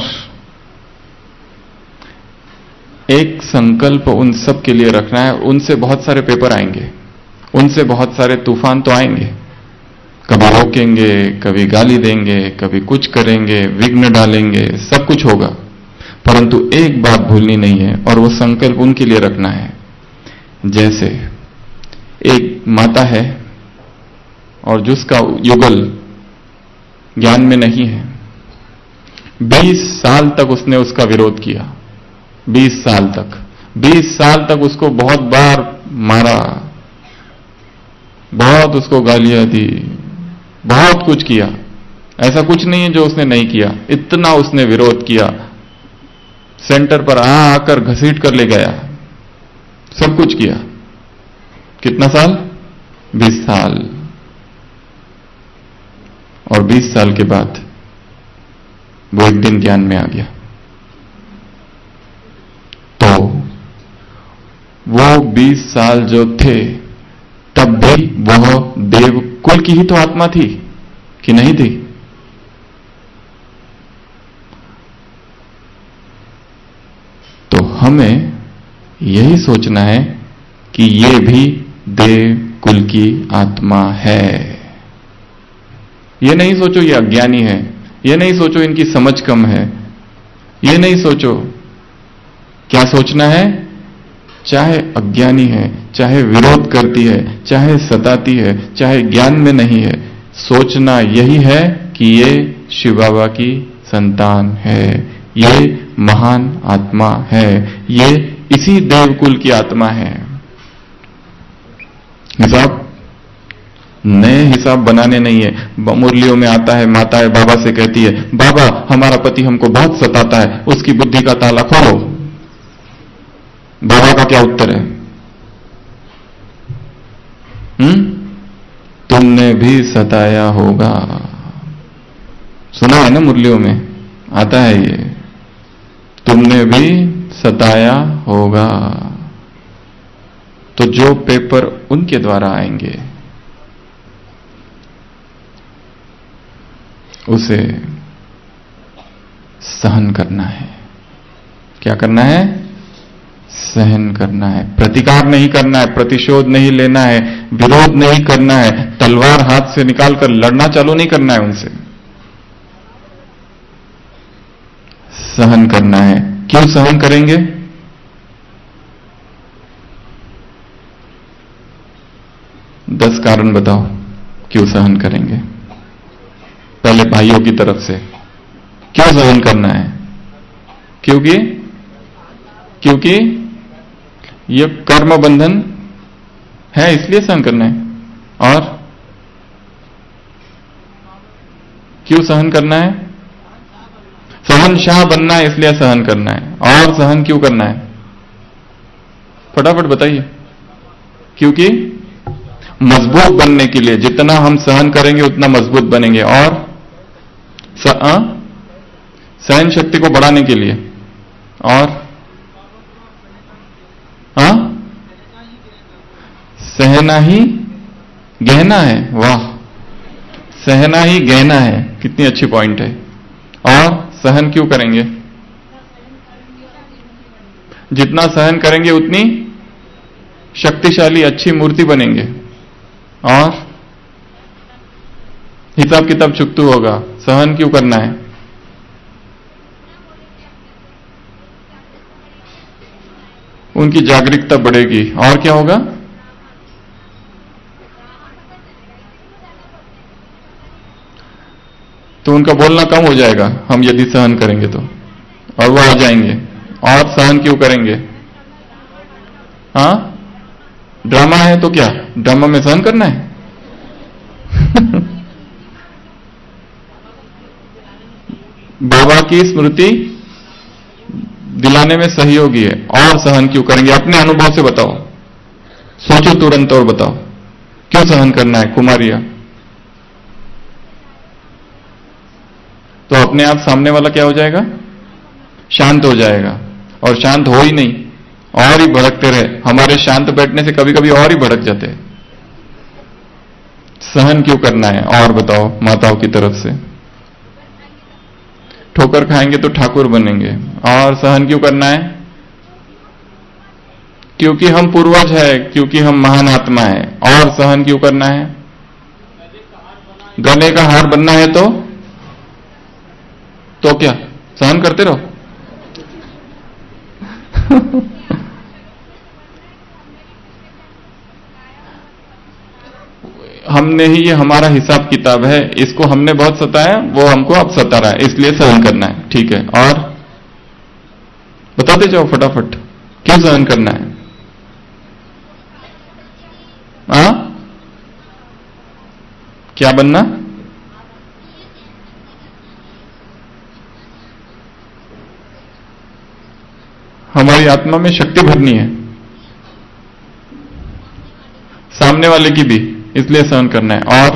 एक संकल्प उन सब के लिए रखना है। उनसे बहुत सारे पेपर आएंगे, उनसे बहुत सारे तूफान तो आएंगे, कभी रोकेंगे, कभी गाली देंगे, कभी कुछ करेंगे, विघ्न डालेंगे, सब कुछ होगा, परंतु एक बात भूलनी नहीं है और वो संकल्प उनके लिए रखना है। जैसे एक माता है और जिसका युगल ज्ञान में नहीं है, 20 साल तक उसने उसका विरोध किया, 20 साल तक, 20 साल तक उसको बहुत बार मारा, बहुत उसको गालियां दी, बहुत कुछ किया। ऐसा कुछ नहीं है जो उसने नहीं किया, इतना उसने विरोध किया, सेंटर पर आकर घसीट कर ले गया, सब कुछ किया। कितना साल? 20 साल। और 20 साल के बाद वो एक दिन ज्ञान में आ गया। तो वो 20 साल जो थे तब भी वह देव कुल की ही तो आत्मा थी कि नहीं थी? तो हमें यही सोचना है कि ये भी देव कुल की आत्मा है। ये नहीं सोचो ये अज्ञानी है, ये नहीं सोचो इनकी समझ कम है, ये नहीं सोचो। क्या सोचना है? चाहे अज्ञानी है, चाहे विरोध करती है, चाहे सताती है, चाहे ज्ञान में नहीं है, सोचना यही है कि ये शिव बाबा की संतान है, ये महान आत्मा है, ये इसी देवकुल की आत्मा है। हिसाब नए हिसाब बनाने नहीं है। मुरलियों में आता है, माताएं बाबा से कहती है, बाबा हमारा पति हमको बहुत सताता है, उसकी बुद्धि का ताला खोलो। बाबा का क्या उत्तर है? तुमने भी सताया होगा। सुना है ना, मुरलियों में आता है ये, तुमने भी सताया होगा। तो जो पेपर उनके द्वारा आएंगे उसे सहन करना है। क्या करना है? सहन करना है। प्रतिकार नहीं करना है, प्रतिशोध नहीं लेना है, विरोध नहीं करना है, तलवार हाथ से निकालकर लड़ना चालू नहीं करना है उनसे। सहन करना है। क्यों सहन करेंगे? दस कारण बताओ क्यों सहन करेंगे। पहले भाइयों की तरफ से, क्यों सहन करना है? क्योंकि ये कर्म बंधन है, इसलिए सहन करना है। और क्यों सहन करना है? सहनशाह बनना है, इसलिए सहन करना है। और सहन क्यों करना है? फटाफट बताइए। क्योंकि मजबूत बनने के लिए, जितना हम सहन करेंगे उतना मजबूत बनेंगे। और सहन शक्ति को बढ़ाने के लिए। और सहना ही गहना है। वाह, सहना ही गहना है, कितनी अच्छी पॉइंट है। और सहन क्यों करेंगे? जितना सहन करेंगे उतनी शक्तिशाली अच्छी मूर्ति बनेंगे। और हिसाब किताब चुकतू होगा। सहन क्यों करना है? उनकी जागरूकता बढ़ेगी। और क्या होगा? तो उनका बोलना कम हो जाएगा हम यदि सहन करेंगे तो, और वो आ जाएंगे। और सहन क्यों करेंगे? ड्रामा है तो क्या ड्रामा में सहन करना है? बाबा की स्मृति दिलाने में सहयोगी है। और सहन क्यों करेंगे? अपने अनुभव से बताओ। सोचो तुरंत और बताओ क्यों सहन करना है कुमारिया? तो अपने आप सामने वाला क्या हो जाएगा? शांत हो जाएगा। और शांत हो ही नहीं, और ही भड़कते रहे। हमारे शांत बैठने से कभी कभी और ही भड़क जाते हैं। सहन क्यों करना है और बताओ माताओं की तरफ से? ठोकर खाएंगे तो ठाकुर बनेंगे। और सहन क्यों करना है? क्योंकि हम पूर्वज है, क्योंकि हम महान आत्मा है। और सहन क्यों करना है? गले का हार बनना है तो क्या सहन करते रहो? हमने ही, ये हमारा हिसाब किताब है, इसको हमने बहुत सताया, वो हमको अब सता रहा है, इसलिए सहन करना है। ठीक है, और बताते जाओ फटाफट क्यों सहन करना है? क्या बनना? हमारी आत्मा में शक्ति भरनी है, सामने वाले की भी, इसलिए सहन करना है। और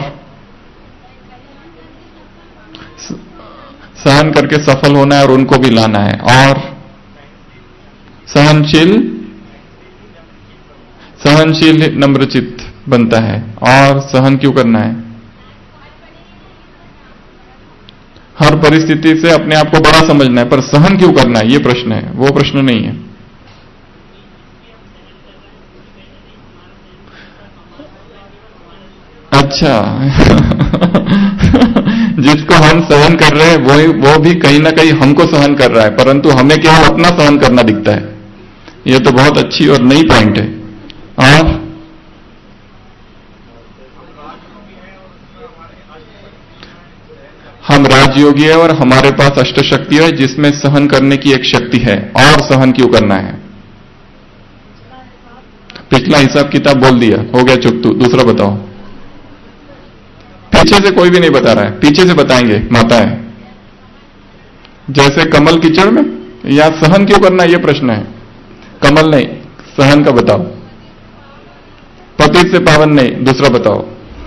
सहन करके सफल होना है और उनको भी लाना है। और सहनशील नम्रचित्त बनता है। और सहन क्यों करना है? हर परिस्थिति से अपने आप को बड़ा समझना है, पर सहन क्यों करना है ये प्रश्न है, वो प्रश्न नहीं है। अच्छा जिसको हम सहन कर रहे हैं वो भी कहीं ना कहीं हमको सहन कर रहा है, परंतु हमें केवल अपना सहन करना दिखता है। ये तो बहुत अच्छी और नई पॉइंट है। और हम राजयोगी है और हमारे पास अष्ट शक्ति है, जिसमें सहन करने की एक शक्ति है। और सहन क्यों करना है? पिछला हिसाब किताब बोल दिया, हो गया चुप। तू दूसरा बताओ। पीछे से कोई भी नहीं बता रहा है, पीछे से बताएंगे माताएं। जैसे कमल कीचड़ में, या सहन क्यों करना है ये प्रश्न है। कमल नहीं, सहन का बताओ। पतित से पावन नहीं, दूसरा बताओ।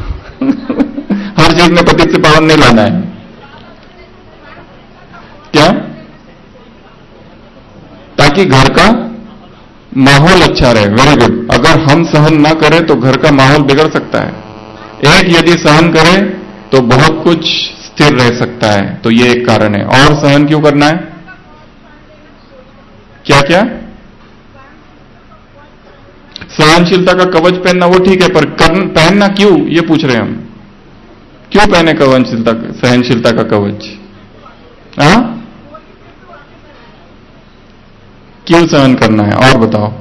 हर चीज में पतित से पावन नहीं लाना है। क्या? ताकि घर का माहौल अच्छा रहे। Very good. अगर हम सहन ना करें तो घर का माहौल बिगड़ सकता है। एक यदि सहन करे तो बहुत कुछ स्थिर रह सकता है। तो ये एक कारण है। और सहन क्यों करना है? क्या क्या? सहनशीलता का कवच पहनना वो ठीक है, पर पहनना क्यों ये पूछ रहे हैं हम। क्यों पहने सहनशीलता का कवच? क्यों सहन करना है और बताओ।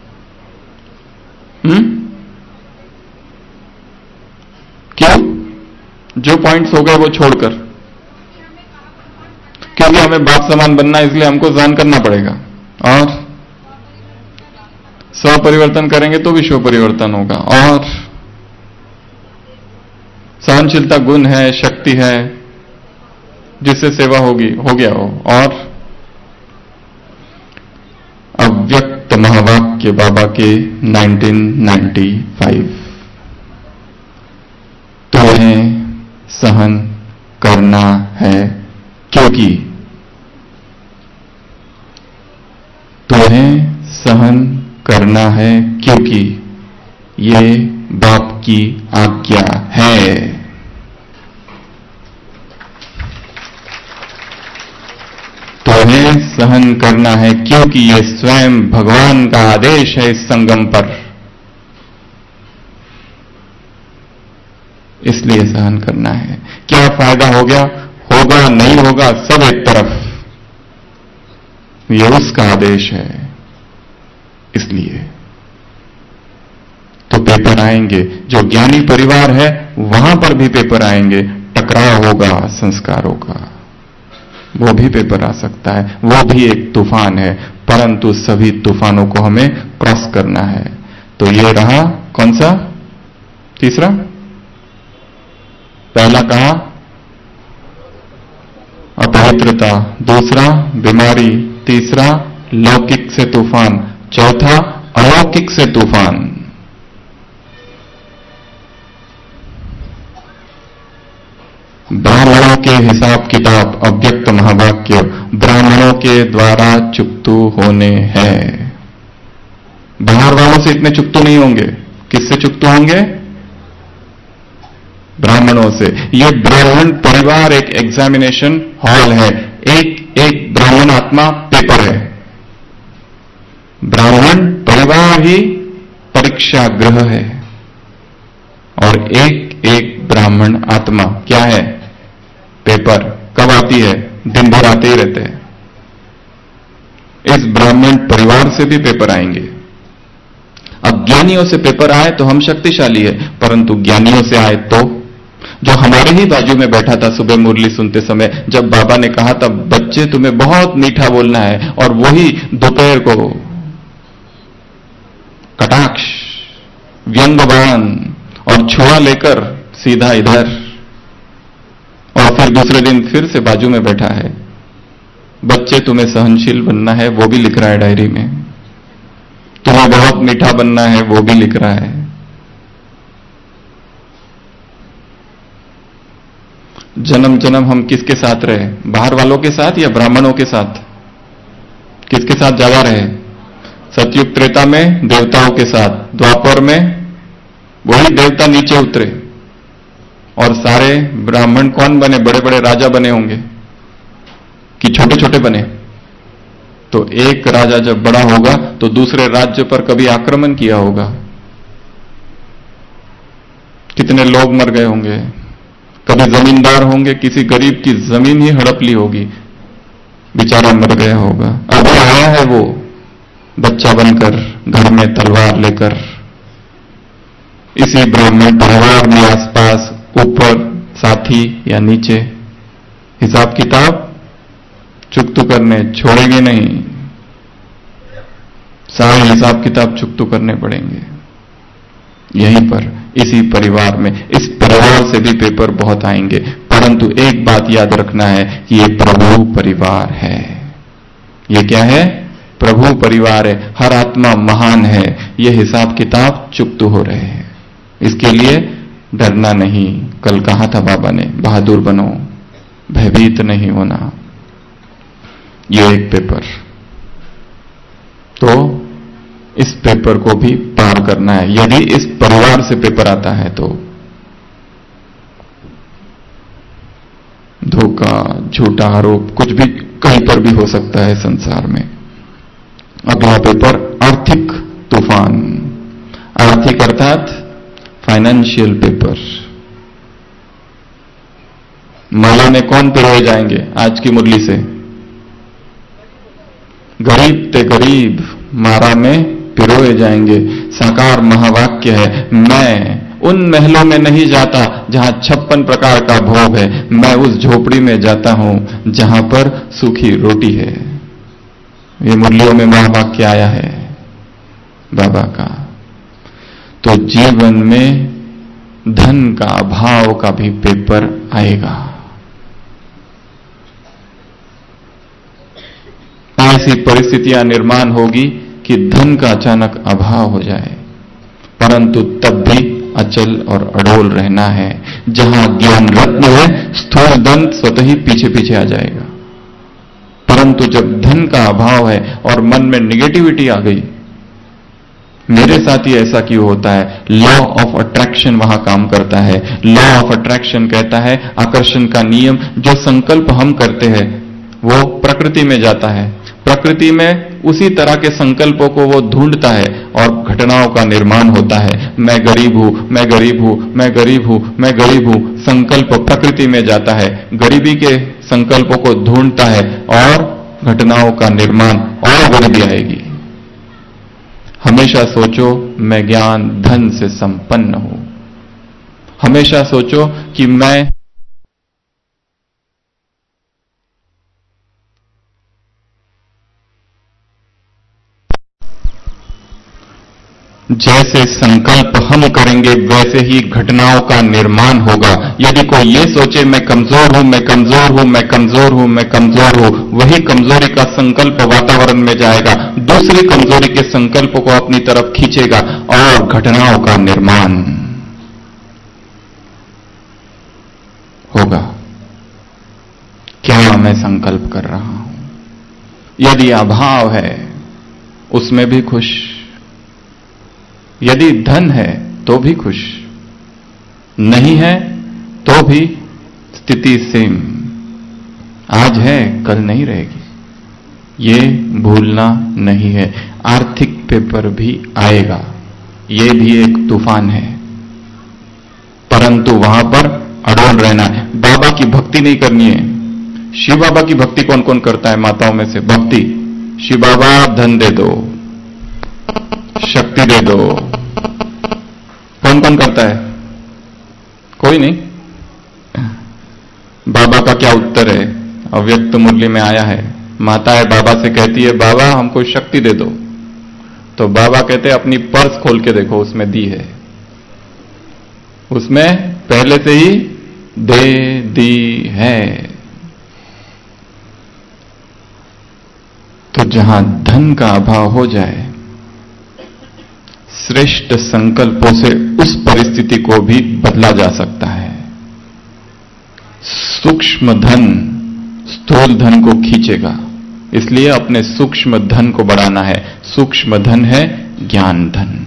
क्यों? जो पॉइंट्स हो गए वो छोड़कर, क्योंकि हमें बाप समान बनना है, इसलिए हमको सहन करना पड़ेगा। और स्वपरिवर्तन करेंगे तो विश्व परिवर्तन होगा। और सहनशीलता गुण है, शक्ति है, जिससे सेवा होगी, हो गया हो। और अव्यक्त महावाक्य बाबा के 1995, तुम्हें सहन करना है क्योंकि तुम्हें सहन करना है क्योंकि ये बाप की आज्ञा है। तुम्हें सहन करना है क्योंकि ये स्वयं भगवान का आदेश है इस संगम पर, इसलिए सहन करना है। क्या फायदा हो गया, होगा नहीं होगा, सब एक तरफ, ये उसका आदेश है। इसलिए तो पेपर आएंगे। जो ज्ञानी परिवार है वहां पर भी पेपर आएंगे, टकराव होगा संस्कारों का, वो भी पेपर आ सकता है, वो भी एक तूफान है। परंतु सभी तूफानों को हमें क्रॉस करना है। तो ये रहा कौन सा? तीसरा। पहला कहा अपवित्रता, दूसरा बीमारी, तीसरा लौकिक से तूफान, चौथा अलौकिक से तूफान। ब्राह्मणों के हिसाब किताब अव्यक्त महावाक्य ब्राह्मणों के द्वारा चुक्तु होने हैं। बाहर वालों से इतने चुक्तु नहीं होंगे। किससे चुक्तु होंगे? ब्राह्मणों से। ये ब्राह्मण परिवार एक एग्जामिनेशन हॉल है, एक एक ब्राह्मण आत्मा पेपर है। ब्राह्मण परिवार ही परीक्षा गृह है और एक एक ब्राह्मण आत्मा क्या है? पेपर। कब आती है? दिन भर आते ही रहते हैं। इस ब्राह्मण परिवार से भी पेपर आएंगे। अब ज्ञानियों से पेपर आए तो हम शक्तिशाली है, परंतु ज्ञानियों से आए तो जो हमारे ही बाजू में बैठा था सुबह मुरली सुनते समय, जब बाबा ने कहा था बच्चे तुम्हें बहुत मीठा बोलना है, और वही दोपहर को कटाक्ष व्यंग्यवान और छुआ लेकर सीधा इधर, और फिर दूसरे दिन फिर से बाजू में बैठा है, बच्चे तुम्हें सहनशील बनना है, वो भी लिख रहा है डायरी में, तुम्हें बहुत मीठा बनना है, वो भी लिख रहा है। जन्म जन्म हम किसके साथ रहे? बाहर वालों के साथ या ब्राह्मणों के साथ? किसके साथ ज्यादा रहे? सतयुग त्रेता में देवताओं के साथ, द्वापर में वही देवता नीचे उतरे और सारे ब्राह्मण कौन बने? बड़े बड़े राजा बने होंगे कि छोटे छोटे बने? तो एक राजा जब बड़ा होगा तो दूसरे राज्य पर कभी आक्रमण किया होगा। कितने लोग मर गए होंगे। कभी जमींदार होंगे, किसी गरीब की जमीन ही हड़प ली होगी, बेचारा मर गया होगा। अब आया है वो बच्चा बनकर घर में तलवार लेकर। इसी ब्राह्मण परिवार में आसपास ऊपर साथी या नीचे हिसाब किताब चुकतू करने छोड़ेंगे नहीं, सारे हिसाब किताब चुकतू करने पड़ेंगे। यहीं पर इसी परिवार में, इस परिवार से भी पेपर बहुत आएंगे, परंतु एक बात याद रखना है कि ये प्रभु परिवार है। ये क्या है? प्रभु परिवार है। हर आत्मा महान है। ये हिसाब किताब चुकतू हो रहे हैं। इसके लिए डरना नहीं। कल कहा था बाबा ने, बहादुर बनो, भयभीत नहीं होना। ये एक पेपर, तो इस पेपर को भी पार करना है। यदि इस परिवार से पेपर आता है तो धोखा, झूठा आरोप, कुछ भी कहीं पर भी हो सकता है संसार में। अगला पेपर आर्थिक तूफान। आर्थिक अर्थात फाइनेंशियल पेपर। माला में कौन पिरोए जाएंगे आज की मुरली से? गरीब ते गरीब मारा में पिरोए जाएंगे। साकार महावाक्य है, मैं उन महलों में नहीं जाता जहां 56 प्रकार का भोग है, मैं उस झोपड़ी में जाता हूं जहां पर सूखी रोटी है। ये मुरलियों में महावाक्य आया है बाबा का। तो जीवन में धन का अभाव का भी पेपर आएगा। ऐसी परिस्थितियां निर्माण होगी कि धन का अचानक अभाव हो जाए, परंतु तब भी अचल और अडोल रहना है। जहां ज्ञान रत्न है, स्थूल धन स्वतः ही पीछे पीछे आ जाएगा। परंतु जब धन का अभाव है और मन में निगेटिविटी आ गई, मेरे साथ ही ऐसा क्यों होता है? लॉ ऑफ अट्रैक्शन वहां काम करता है। लॉ ऑफ अट्रैक्शन कहता है आकर्षण का नियम, जो संकल्प हम करते हैं वो प्रकृति में जाता है। प्रकृति में उसी तरह के संकल्पों को वो ढूंढता है और घटनाओं का निर्माण होता है। मैं गरीब हूं, मैं गरीब हूं, मैं गरीब हूं, मैं गरीब हूं। संकल्प प्रकृति में जाता है, गरीबी के संकल्पों को ढूंढता है और घटनाओं का निर्माण, और गरीबी आएगी। हमेशा सोचो मैं ज्ञान धन से संपन्न हूं। हमेशा सोचो कि मैं जैसे संकल्प हम करेंगे वैसे ही घटनाओं का निर्माण होगा। यदि कोई ये सोचे मैं कमजोर हूं, मैं कमजोर हूं, मैं कमजोर हूं, मैं कमजोर हूं, वही कमजोरी का संकल्प वातावरण में जाएगा, दूसरी कमजोरी के संकल्प को अपनी तरफ खींचेगा और घटनाओं का निर्माण होगा। संकल्प कर रहा हूं। यदि अभाव है उसमें भी खुश, यदि धन है तो भी खुश, नहीं है तो भी स्थिति सेम, आज है कल नहीं रहेगी, ये भूलना नहीं है। आर्थिक पेपर भी आएगा, ये भी एक तूफान है, परंतु वहां पर अड़ोल रहना है। बाबा की भक्ति नहीं करनी है। शिव बाबा की भक्ति कौन कौन करता है माताओं में से? भक्ति, शिव बाबा धन दे दो, शक्ति दे दो, कौन कौन करता है? कोई नहीं। बाबा का क्या उत्तर है? अव्यक्त मुरली में आया है, माताएं बाबा से कहती है बाबा हमको शक्ति दे दो, तो बाबा कहते हैं अपनी पर्स खोल के देखो, उसमें दी है, उसमें पहले से ही दे दी है। तो जहां धन का अभाव हो जाए, श्रेष्ठ संकल्पों से उस परिस्थिति को भी बदला जा सकता है। सूक्ष्म धन स्थूल धन को खींचेगा, इसलिए अपने सूक्ष्म धन को बढ़ाना है। सूक्ष्म धन है ज्ञान धन।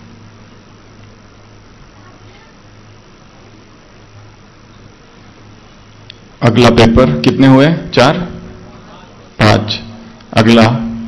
अगला पेपर कितने हुए? 4, 5। अगला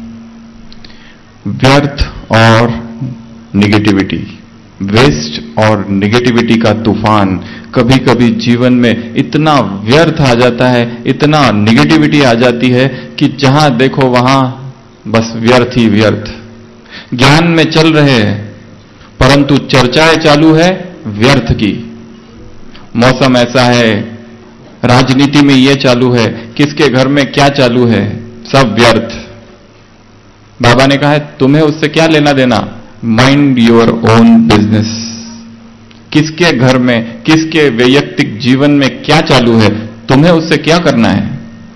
व्यर्थ और निगेटिविटी। वेस्ट और निगेटिविटी का तूफान कभी कभी जीवन में इतना व्यर्थ आ जाता है, इतना निगेटिविटी आ जाती है कि जहां देखो वहां बस व्यर्थ ही व्यर्थ। ज्ञान में चल रहे हैं परंतु चर्चाएं चालू है व्यर्थ की। मौसम ऐसा है, राजनीति में यह चालू है, किसके घर में क्या चालू है, सब व्यर्थ। बाबा ने कहा है तुम्हें उससे क्या लेना देना, माइंड योर ओन बिजनेस। किसके घर में, किसके वैयक्तिक जीवन में क्या चालू है, तुम्हें उससे क्या करना है?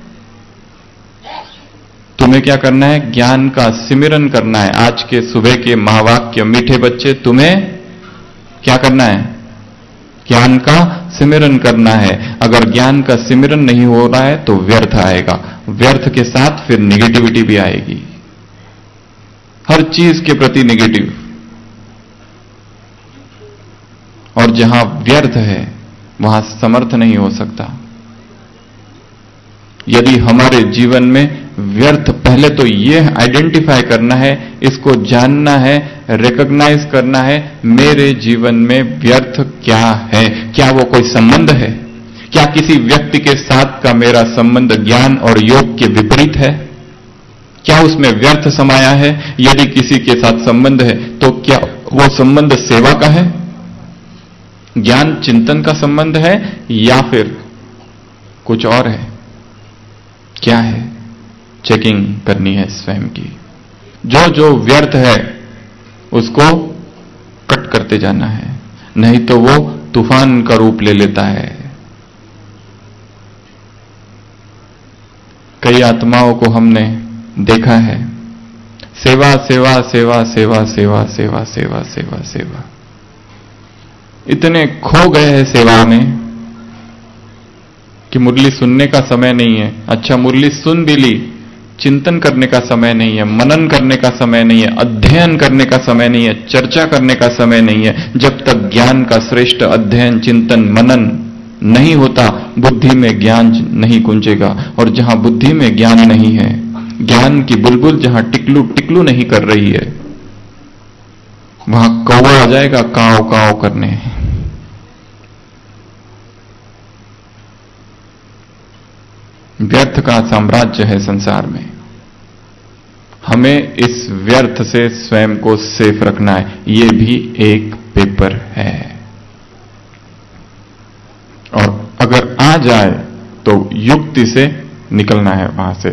तुम्हें क्या करना है? ज्ञान का सिमरन करना है। आज के सुबह के महावाक्य, मीठे बच्चे, तुम्हें क्या करना है? ज्ञान का सिमरन करना है। अगर ज्ञान का सिमरन नहीं हो रहा है तो व्यर्थ आएगा, व्यर्थ के साथ फिर निगेटिविटी भी आएगी, हर चीज के प्रति निगेटिव। और जहां व्यर्थ है वहां समर्थ नहीं हो सकता। यदि हमारे जीवन में व्यर्थ, पहले तो यह आइडेंटिफाई करना है, इसको जानना है, रिकॉग्नाइज करना है, मेरे जीवन में व्यर्थ क्या है? क्या वो कोई संबंध है? क्या किसी व्यक्ति के साथ का मेरा संबंध ज्ञान और योग के विपरीत है? क्या उसमें व्यर्थ समाया है? यदि किसी के साथ संबंध है तो क्या वो संबंध सेवा का है, ज्ञान चिंतन का संबंध है, या फिर कुछ और है? क्या है? चेकिंग करनी है स्वयं की। जो जो व्यर्थ है उसको कट करते जाना है, नहीं तो वो तूफान का रूप ले लेता है। कई आत्माओं को हमने देखा है, सेवा सेवा सेवा सेवा सेवा सेवा सेवा सेवा सेवा, इतने खो गए हैं सेवा में कि मुरली सुनने का समय नहीं है। अच्छा मुरली सुन भी ली, चिंतन करने का समय नहीं है, मनन करने का समय नहीं है, अध्ययन करने का समय नहीं है, चर्चा करने का समय नहीं है। जब तक ज्ञान का श्रेष्ठ अध्ययन, चिंतन, मनन नहीं होता, बुद्धि में ज्ञान नहीं कुंजेगा। और जहां बुद्धि में ज्ञान नहीं है, ज्ञान की बुलबुल जहां टिकलू टिकलू नहीं कर रही है, वहां कौवा आ जाएगा काव काव करने। व्यर्थ का साम्राज्य है संसार में। हमें इस व्यर्थ से स्वयं को सेफ रखना है। ये भी एक पेपर है, और अगर आ जाए तो युक्ति से निकलना है वहां से।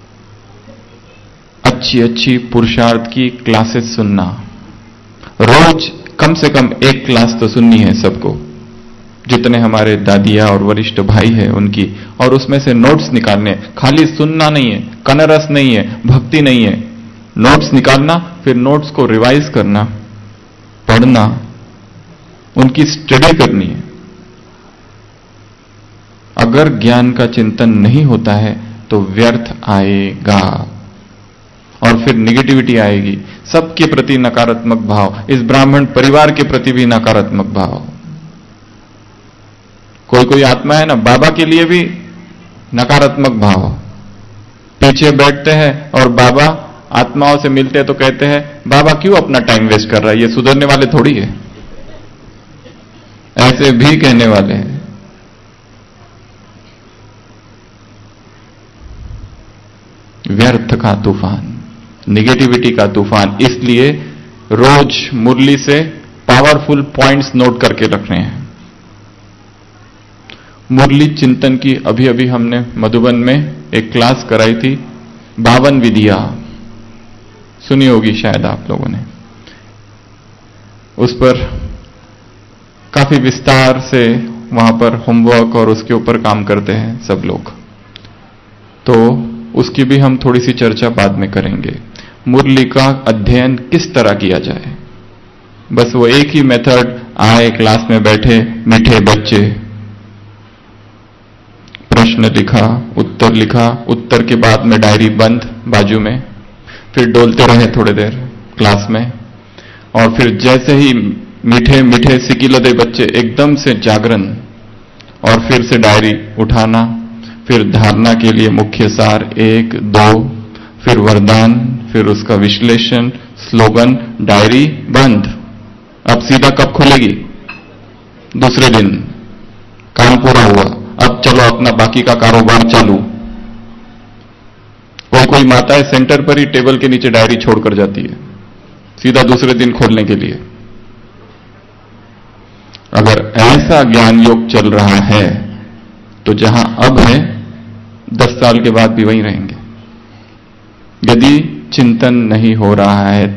अच्छी अच्छी पुरुषार्थ की क्लासेस सुनना, रोज कम से कम एक क्लास तो सुननी है सबको, जितने हमारे दादियां और वरिष्ठ भाई हैं उनकी, और उसमें से नोट्स निकालने। खाली सुनना नहीं है, कनरस नहीं है, भक्ति नहीं है, नोट्स निकालना, फिर नोट्स को रिवाइज करना, पढ़ना, उनकी स्टडी करनी है। अगर ज्ञान का चिंतन नहीं होता है तो व्यर्थ आएगा और फिर निगेटिविटी आएगी, सबके प्रति नकारात्मक भाव, इस ब्राह्मण परिवार के प्रति भी नकारात्मक भाव। कोई कोई आत्मा है ना, बाबा के लिए भी नकारात्मक भाव, पीछे बैठते हैं और बाबा आत्माओं से मिलते हैं तो कहते हैं बाबा क्यों अपना टाइम वेस्ट कर रहा है, ये सुधरने वाले थोड़ी है, ऐसे भी कहने वाले हैं। व्यर्थ का तूफान, निगेटिविटी का तूफान। इसलिए रोज मुरली से पावरफुल पॉइंट्स नोट करके रखने हैं। मुरली चिंतन की अभी अभी हमने मधुबन में एक क्लास कराई थी, 52 विधियां, सुनी होगी शायद आप लोगों ने। उस पर काफी विस्तार से वहां पर होमवर्क और उसके ऊपर काम करते हैं सब लोग, तो उसकी भी हम थोड़ी सी चर्चा बाद में करेंगे। मुरली का अध्ययन किस तरह किया जाए, बस वो एक ही मेथड, आए क्लास में बैठे मीठे बच्चे, प्रश्न लिखा, उत्तर के बाद में डायरी बंद बाजू में, फिर डोलते रहे थोड़ी देर क्लास में, और फिर जैसे ही मीठे मीठे सिकिलदे बच्चे एकदम से जागरण, और फिर से डायरी उठाना, फिर धारणा के लिए मुख्य सार 1, 2, फिर वरदान, फिर उसका विश्लेषण, स्लोगन, डायरी बंद। अब सीधा कब खुलेगी? दूसरे दिन, काम पूरा हुआ, अब चलो अपना बाकी का कारोबार चालू। कोई माताएं सेंटर पर ही टेबल के नीचे डायरी छोड़कर जाती है, सीधा दूसरे दिन खोलने के लिए। अगर ऐसा ज्ञान योग चल रहा है तो जहां अब है 10 साल के बाद भी वहीं रहेंगे, यदि चिंतन नहीं हो रहा है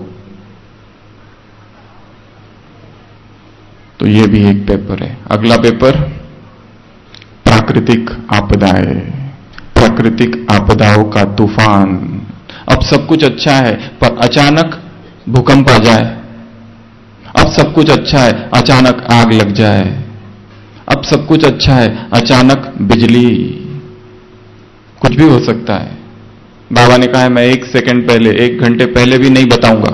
तो ये भी एक पेपर है। अगला पेपर, प्राकृतिक आपदाएं, प्राकृतिक आपदाओं का तूफान। अब सब कुछ अच्छा है पर अचानक भूकंप आ जाए, अब सब कुछ अच्छा है अचानक आग लग जाए, अब सब कुछ अच्छा है अचानक बिजली, कुछ भी हो सकता है। बाबा ने कहा है मैं 1 सेकंड पहले, 1 घंटे पहले भी नहीं बताऊंगा।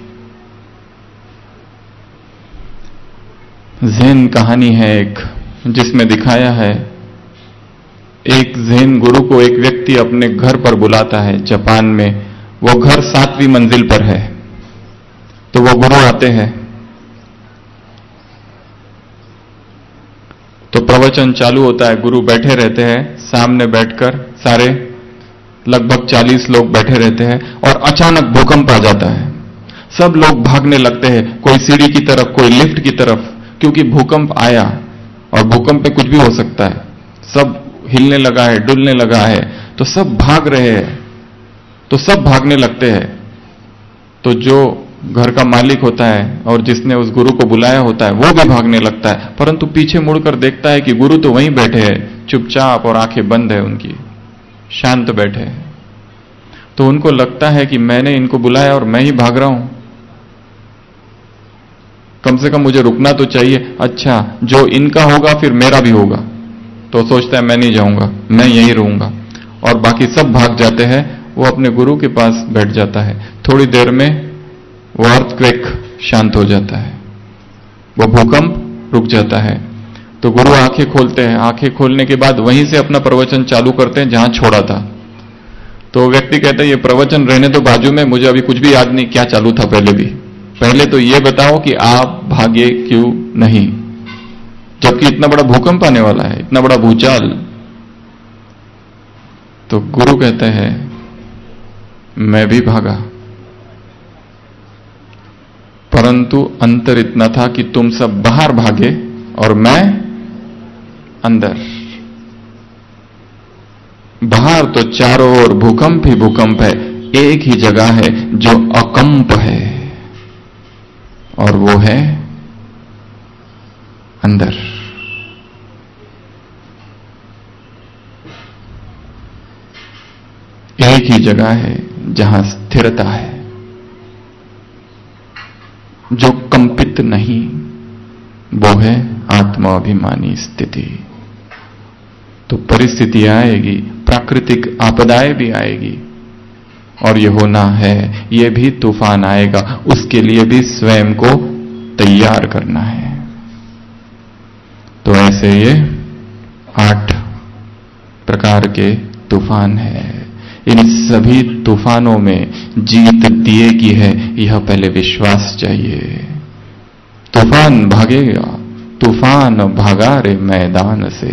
ज़ेन कहानी है एक, जिसमें दिखाया है एक ज़ेन गुरु को एक व्यक्ति अपने घर पर बुलाता है जापान में। वो घर 7वीं मंजिल पर है, तो वो गुरु आते हैं, तो प्रवचन चालू होता है, गुरु बैठे रहते हैं सामने बैठकर, सारे लगभग 40 लोग बैठे रहते हैं, और अचानक भूकंप आ जाता है। सब लोग भागने लगते हैं, कोई सीढ़ी की तरफ, कोई लिफ्ट की तरफ, क्योंकि भूकंप आया और भूकंप में कुछ भी हो सकता है। सब हिलने लगा है, डुलने लगा है, तो सब भाग रहे हैं, तो सब भागने लगते हैं। तो जो घर का मालिक होता है और जिसने उस गुरु को बुलाया होता है वो भी भागने लगता है, परंतु पीछे मुड़कर देखता है कि गुरु तो वहीं बैठे हैं, चुपचाप, और आंखें बंद है उनकी, शांत बैठे हैं। तो उनको लगता है कि मैंने इनको बुलाया और मैं ही भाग रहा हूं, कम से कम मुझे रुकना तो चाहिए। अच्छा, जो इनका होगा फिर मेरा भी होगा, तो सोचता है मैं नहीं जाऊंगा, मैं यहीं रहूंगा, और बाकी सब भाग जाते हैं। वो अपने गुरु के पास बैठ जाता है। थोड़ी देर में वो अर्थक्वेक शांत हो जाता है, वो भूकंप रुक जाता है। तो गुरु आंखें खोलते हैं, आंखें खोलने के बाद वहीं से अपना प्रवचन चालू करते हैं जहां छोड़ा था। तो व्यक्ति कहता है ये प्रवचन रहने तो बाजू में, मुझे अभी कुछ भी याद नहीं क्या चालू था पहले भी, पहले तो ये बताओ कि आप भागे क्यों नहीं, जबकि इतना बड़ा भूकंप आने वाला है, इतना बड़ा भूचाल। तो गुरु कहते हैं मैं भी भागा, परंतु अंतर इतना था कि तुम सब बाहर भागे और मैं अंदर। बाहर तो चारों ओर भूकंप ही भूकंप है, एक ही जगह है जो अकंप है, और वो है अंदर। एक ही जगह है जहां स्थिरता है, जो कंपित नहीं, वो है आत्माभिमानी स्थिति। तो परिस्थिति आएगी, प्राकृतिक आपदाएं भी आएगी, और ये होना है, ये भी तूफान आएगा, उसके लिए भी स्वयं को तैयार करना है। तो ऐसे ये 8 प्रकार के तूफान है। इन सभी तूफानों में जीत दिए की है, यह पहले विश्वास चाहिए। तूफान भागेगा, तूफान भागा रे मैदान से।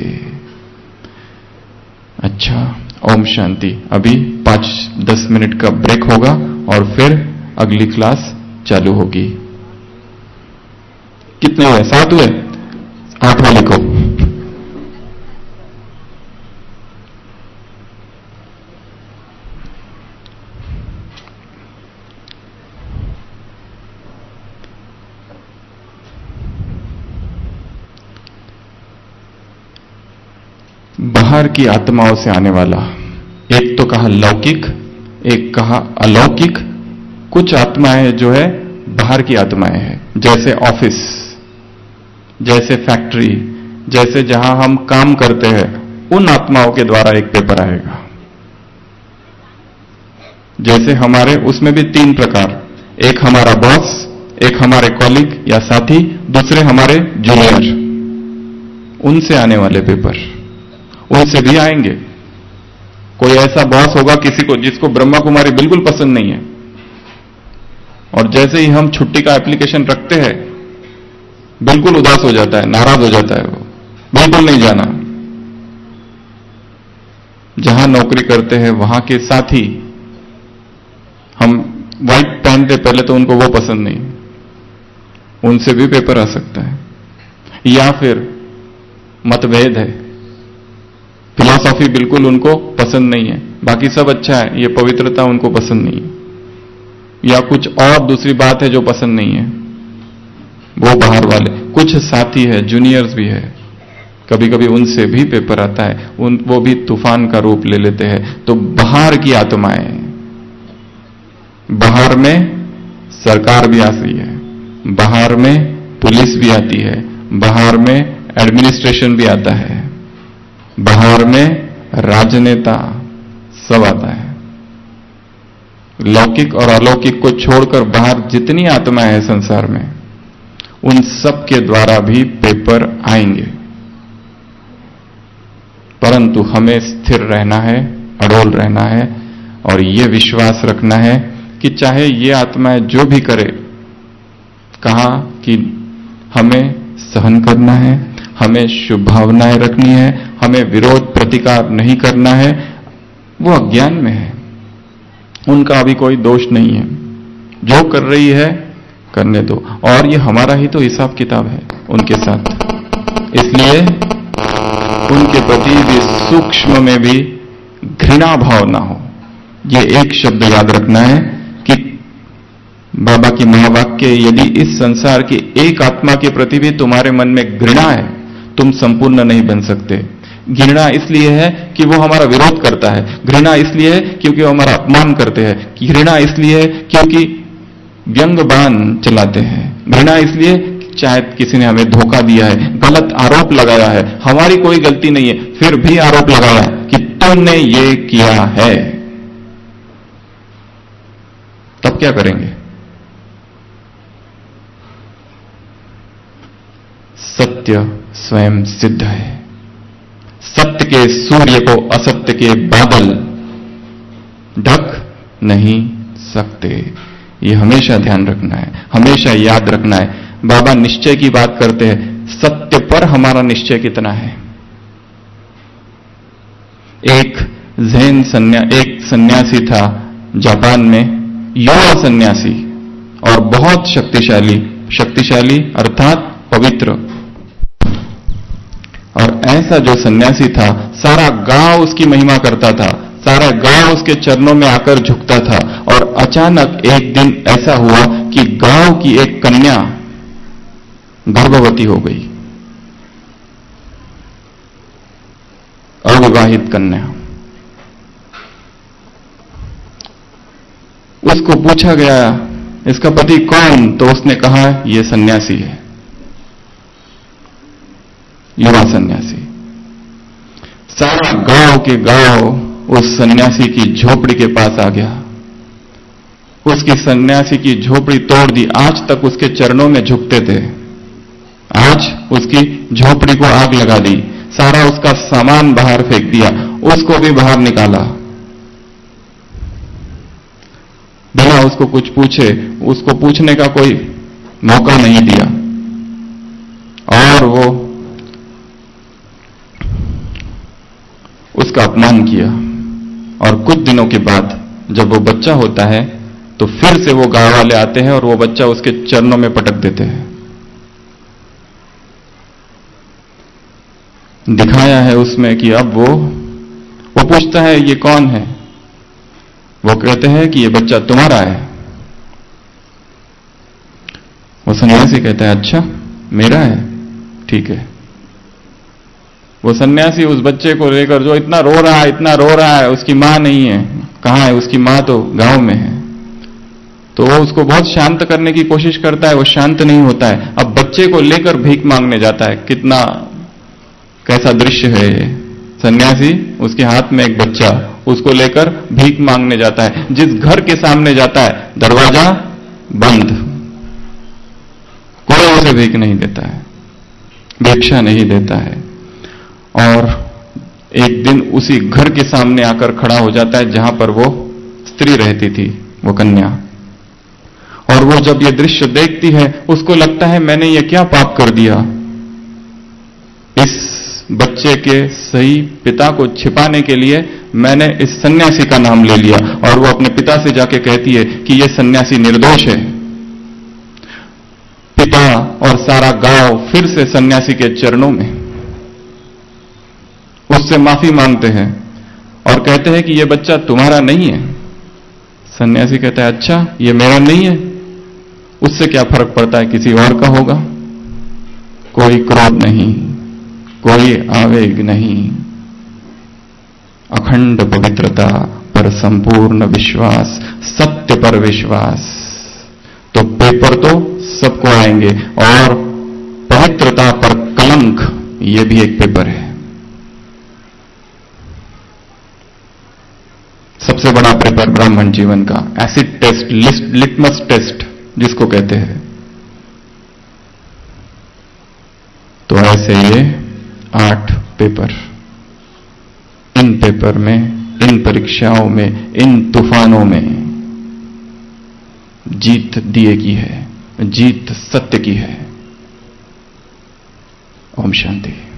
अच्छा, ओम शांति। अभी 5-10 मिनट का ब्रेक होगा और फिर अगली क्लास चालू होगी। कितने हुए? 7 हुए? 8वां लिखो। बाहर की आत्माओं से आने वाला, एक तो कहा लौकिक, एक कहा अलौकिक। कुछ आत्माएं जो है बाहर की आत्माएं हैं, जैसे ऑफिस, जैसे फैक्ट्री, जैसे जहां हम काम करते हैं, उन आत्माओं के द्वारा एक पेपर आएगा। जैसे हमारे उसमें भी 3 प्रकार, एक हमारा बॉस, एक हमारे कॉलीग या साथी, दूसरे हमारे जूनियर, उनसे आने वाले पेपर उनसे भी आएंगे। कोई ऐसा बॉस होगा किसी को जिसको ब्रह्मा कुमारी बिल्कुल पसंद नहीं है, और जैसे ही हम छुट्टी का एप्लीकेशन रखते हैं बिल्कुल उदास हो जाता है, नाराज हो जाता है, वो बिल्कुल नहीं जाना। जहां नौकरी करते हैं वहां के साथी, हम व्हाइट पहनते पहले तो उनको वो पसंद नहीं, उनसे भी पेपर आ सकता है। या फिर मतभेद है, फिलॉसफी बिल्कुल उनको पसंद नहीं है, बाकी सब अच्छा है, ये पवित्रता उनको पसंद नहीं है, या कुछ और दूसरी बात है जो पसंद नहीं है, वो बाहर वाले। कुछ साथी है, जूनियर्स भी है, कभी कभी उनसे भी पेपर आता है, वो भी तूफान का रूप ले लेते हैं। तो बाहर की आत्माएं, बाहर में सरकार भी आती है, बाहर में पुलिस भी आती है, बाहर में एडमिनिस्ट्रेशन भी आता है, बाहर में राजनेता सब आता है। लौकिक और अलौकिक को छोड़कर बाहर जितनी आत्माएं हैं संसार में, उन सब के द्वारा भी पेपर आएंगे, परंतु हमें स्थिर रहना है, अड़ोल रहना है, और ये विश्वास रखना है कि चाहे ये आत्माएं जो भी करे, कहा कि हमें सहन करना है, हमें शुभ भावनाएं रखनी है, हमें विरोध प्रतिकार नहीं करना है। वो अज्ञान में है, उनका अभी कोई दोष नहीं है, जो कर रही है करने दो, और ये हमारा ही तो हिसाब किताब है उनके साथ। इसलिए उनके प्रति भी सूक्ष्म में भी घृणा भाव ना हो। ये एक शब्द याद रखना है कि बाबा की महावाक्य, यदि इस संसार की एक आत्मा के प्रति भी तुम्हारे मन में घृणा है, तुम संपूर्ण नहीं बन सकते। घृणा इसलिए है कि वो हमारा विरोध करता है, घृणा इसलिए है क्योंकि वो हमारा अपमान करते हैं, घृणा इसलिए है क्योंकि व्यंग बाण चलाते हैं, घृणा इसलिए शायद किसी ने हमें धोखा दिया है, गलत आरोप लगाया है, हमारी कोई गलती नहीं है, फिर भी आरोप लगाया कि तुमने ये किया है। तब क्या करेंगे? सत्य स्वयं सिद्ध है। सत्य के सूर्य को असत्य के बादल ढक नहीं सकते। ये हमेशा ध्यान रखना है, हमेशा याद रखना है। बाबा निश्चय की बात करते हैं, सत्य पर हमारा निश्चय कितना है। एक सन्यासी था जापान में, युवा सन्यासी, और बहुत शक्तिशाली अर्थात पवित्र। और ऐसा जो सन्यासी था, सारा गांव उसकी महिमा करता था, सारा गांव उसके चरणों में आकर झुकता था। और अचानक एक दिन ऐसा हुआ कि गांव की एक कन्या गर्भवती हो गई, अविवाहित कन्या। उसको पूछा गया इसका पति कौन, तो उसने कहा यह सन्यासी है, युवा सन्यासी। सारा गांव के गांव उस सन्यासी की झोपड़ी के पास आ गया। उसकी सन्यासी की झोपड़ी तोड़ दी। आज तक उसके चरणों में झुकते थे, आज उसकी झोपड़ी को आग लगा दी, सारा उसका सामान बाहर फेंक दिया, उसको भी बाहर निकाला, बिना उसको कुछ पूछे, उसको पूछने का कोई मौका नहीं दिया। और वो उसका अपमान किया। और कुछ दिनों के बाद जब वो बच्चा होता है तो फिर से वो गांव वाले आते हैं और वो बच्चा उसके चरणों में पटक देते हैं। दिखाया है उसमें कि अब वो पूछता है ये कौन है। वो कहते हैं कि ये बच्चा तुम्हारा है। वो सन्यासी कहता है अच्छा मेरा है, ठीक है। वो सन्यासी उस बच्चे को लेकर, जो इतना रो रहा है, उसकी मां नहीं है, कहां है उसकी मां, तो गांव में है, तो वो उसको बहुत शांत करने की कोशिश करता है, वो शांत नहीं होता है। अब बच्चे को लेकर भीख मांगने जाता है। कितना कैसा दृश्य है ये। सन्यासी, उसके हाथ में एक बच्चा, उसको लेकर भीख मांगने जाता है। जिस घर के सामने जाता है दरवाजा बंद, कोई उसे भीख नहीं देता है, भिक्षा नहीं देता है। और एक दिन उसी घर के सामने आकर खड़ा हो जाता है जहां पर वो स्त्री रहती थी, वो कन्या। और वो जब ये दृश्य देखती है उसको लगता है मैंने ये क्या पाप कर दिया। इस बच्चे के सही पिता को छिपाने के लिए मैंने इस सन्यासी का नाम ले लिया। और वो अपने पिता से जाके कहती है कि ये सन्यासी निर्दोष है। पिता और सारा गांव फिर से सन्यासी के चरणों में उससे माफी मांगते हैं और कहते हैं कि ये बच्चा तुम्हारा नहीं है। सन्यासी कहता है अच्छा ये मेरा नहीं है, उससे क्या फर्क पड़ता है, किसी और का होगा। कोई क्रोध नहीं, कोई आवेग नहीं, अखंड पवित्रता पर संपूर्ण विश्वास, सत्य पर विश्वास। तो पेपर तो सबको आएंगे और पवित्रता पर कलंक, ये भी एक पेपर है। सबसे बड़ा पेपर ब्राह्मण जीवन का एसिड टेस्ट, लिटमस टेस्ट जिसको कहते हैं। तो ऐसे ये 8 पेपर, इन पेपर में, इन परीक्षाओं में, इन तूफानों में जीत दिए की है, जीत सत्य की है। ओम शांति।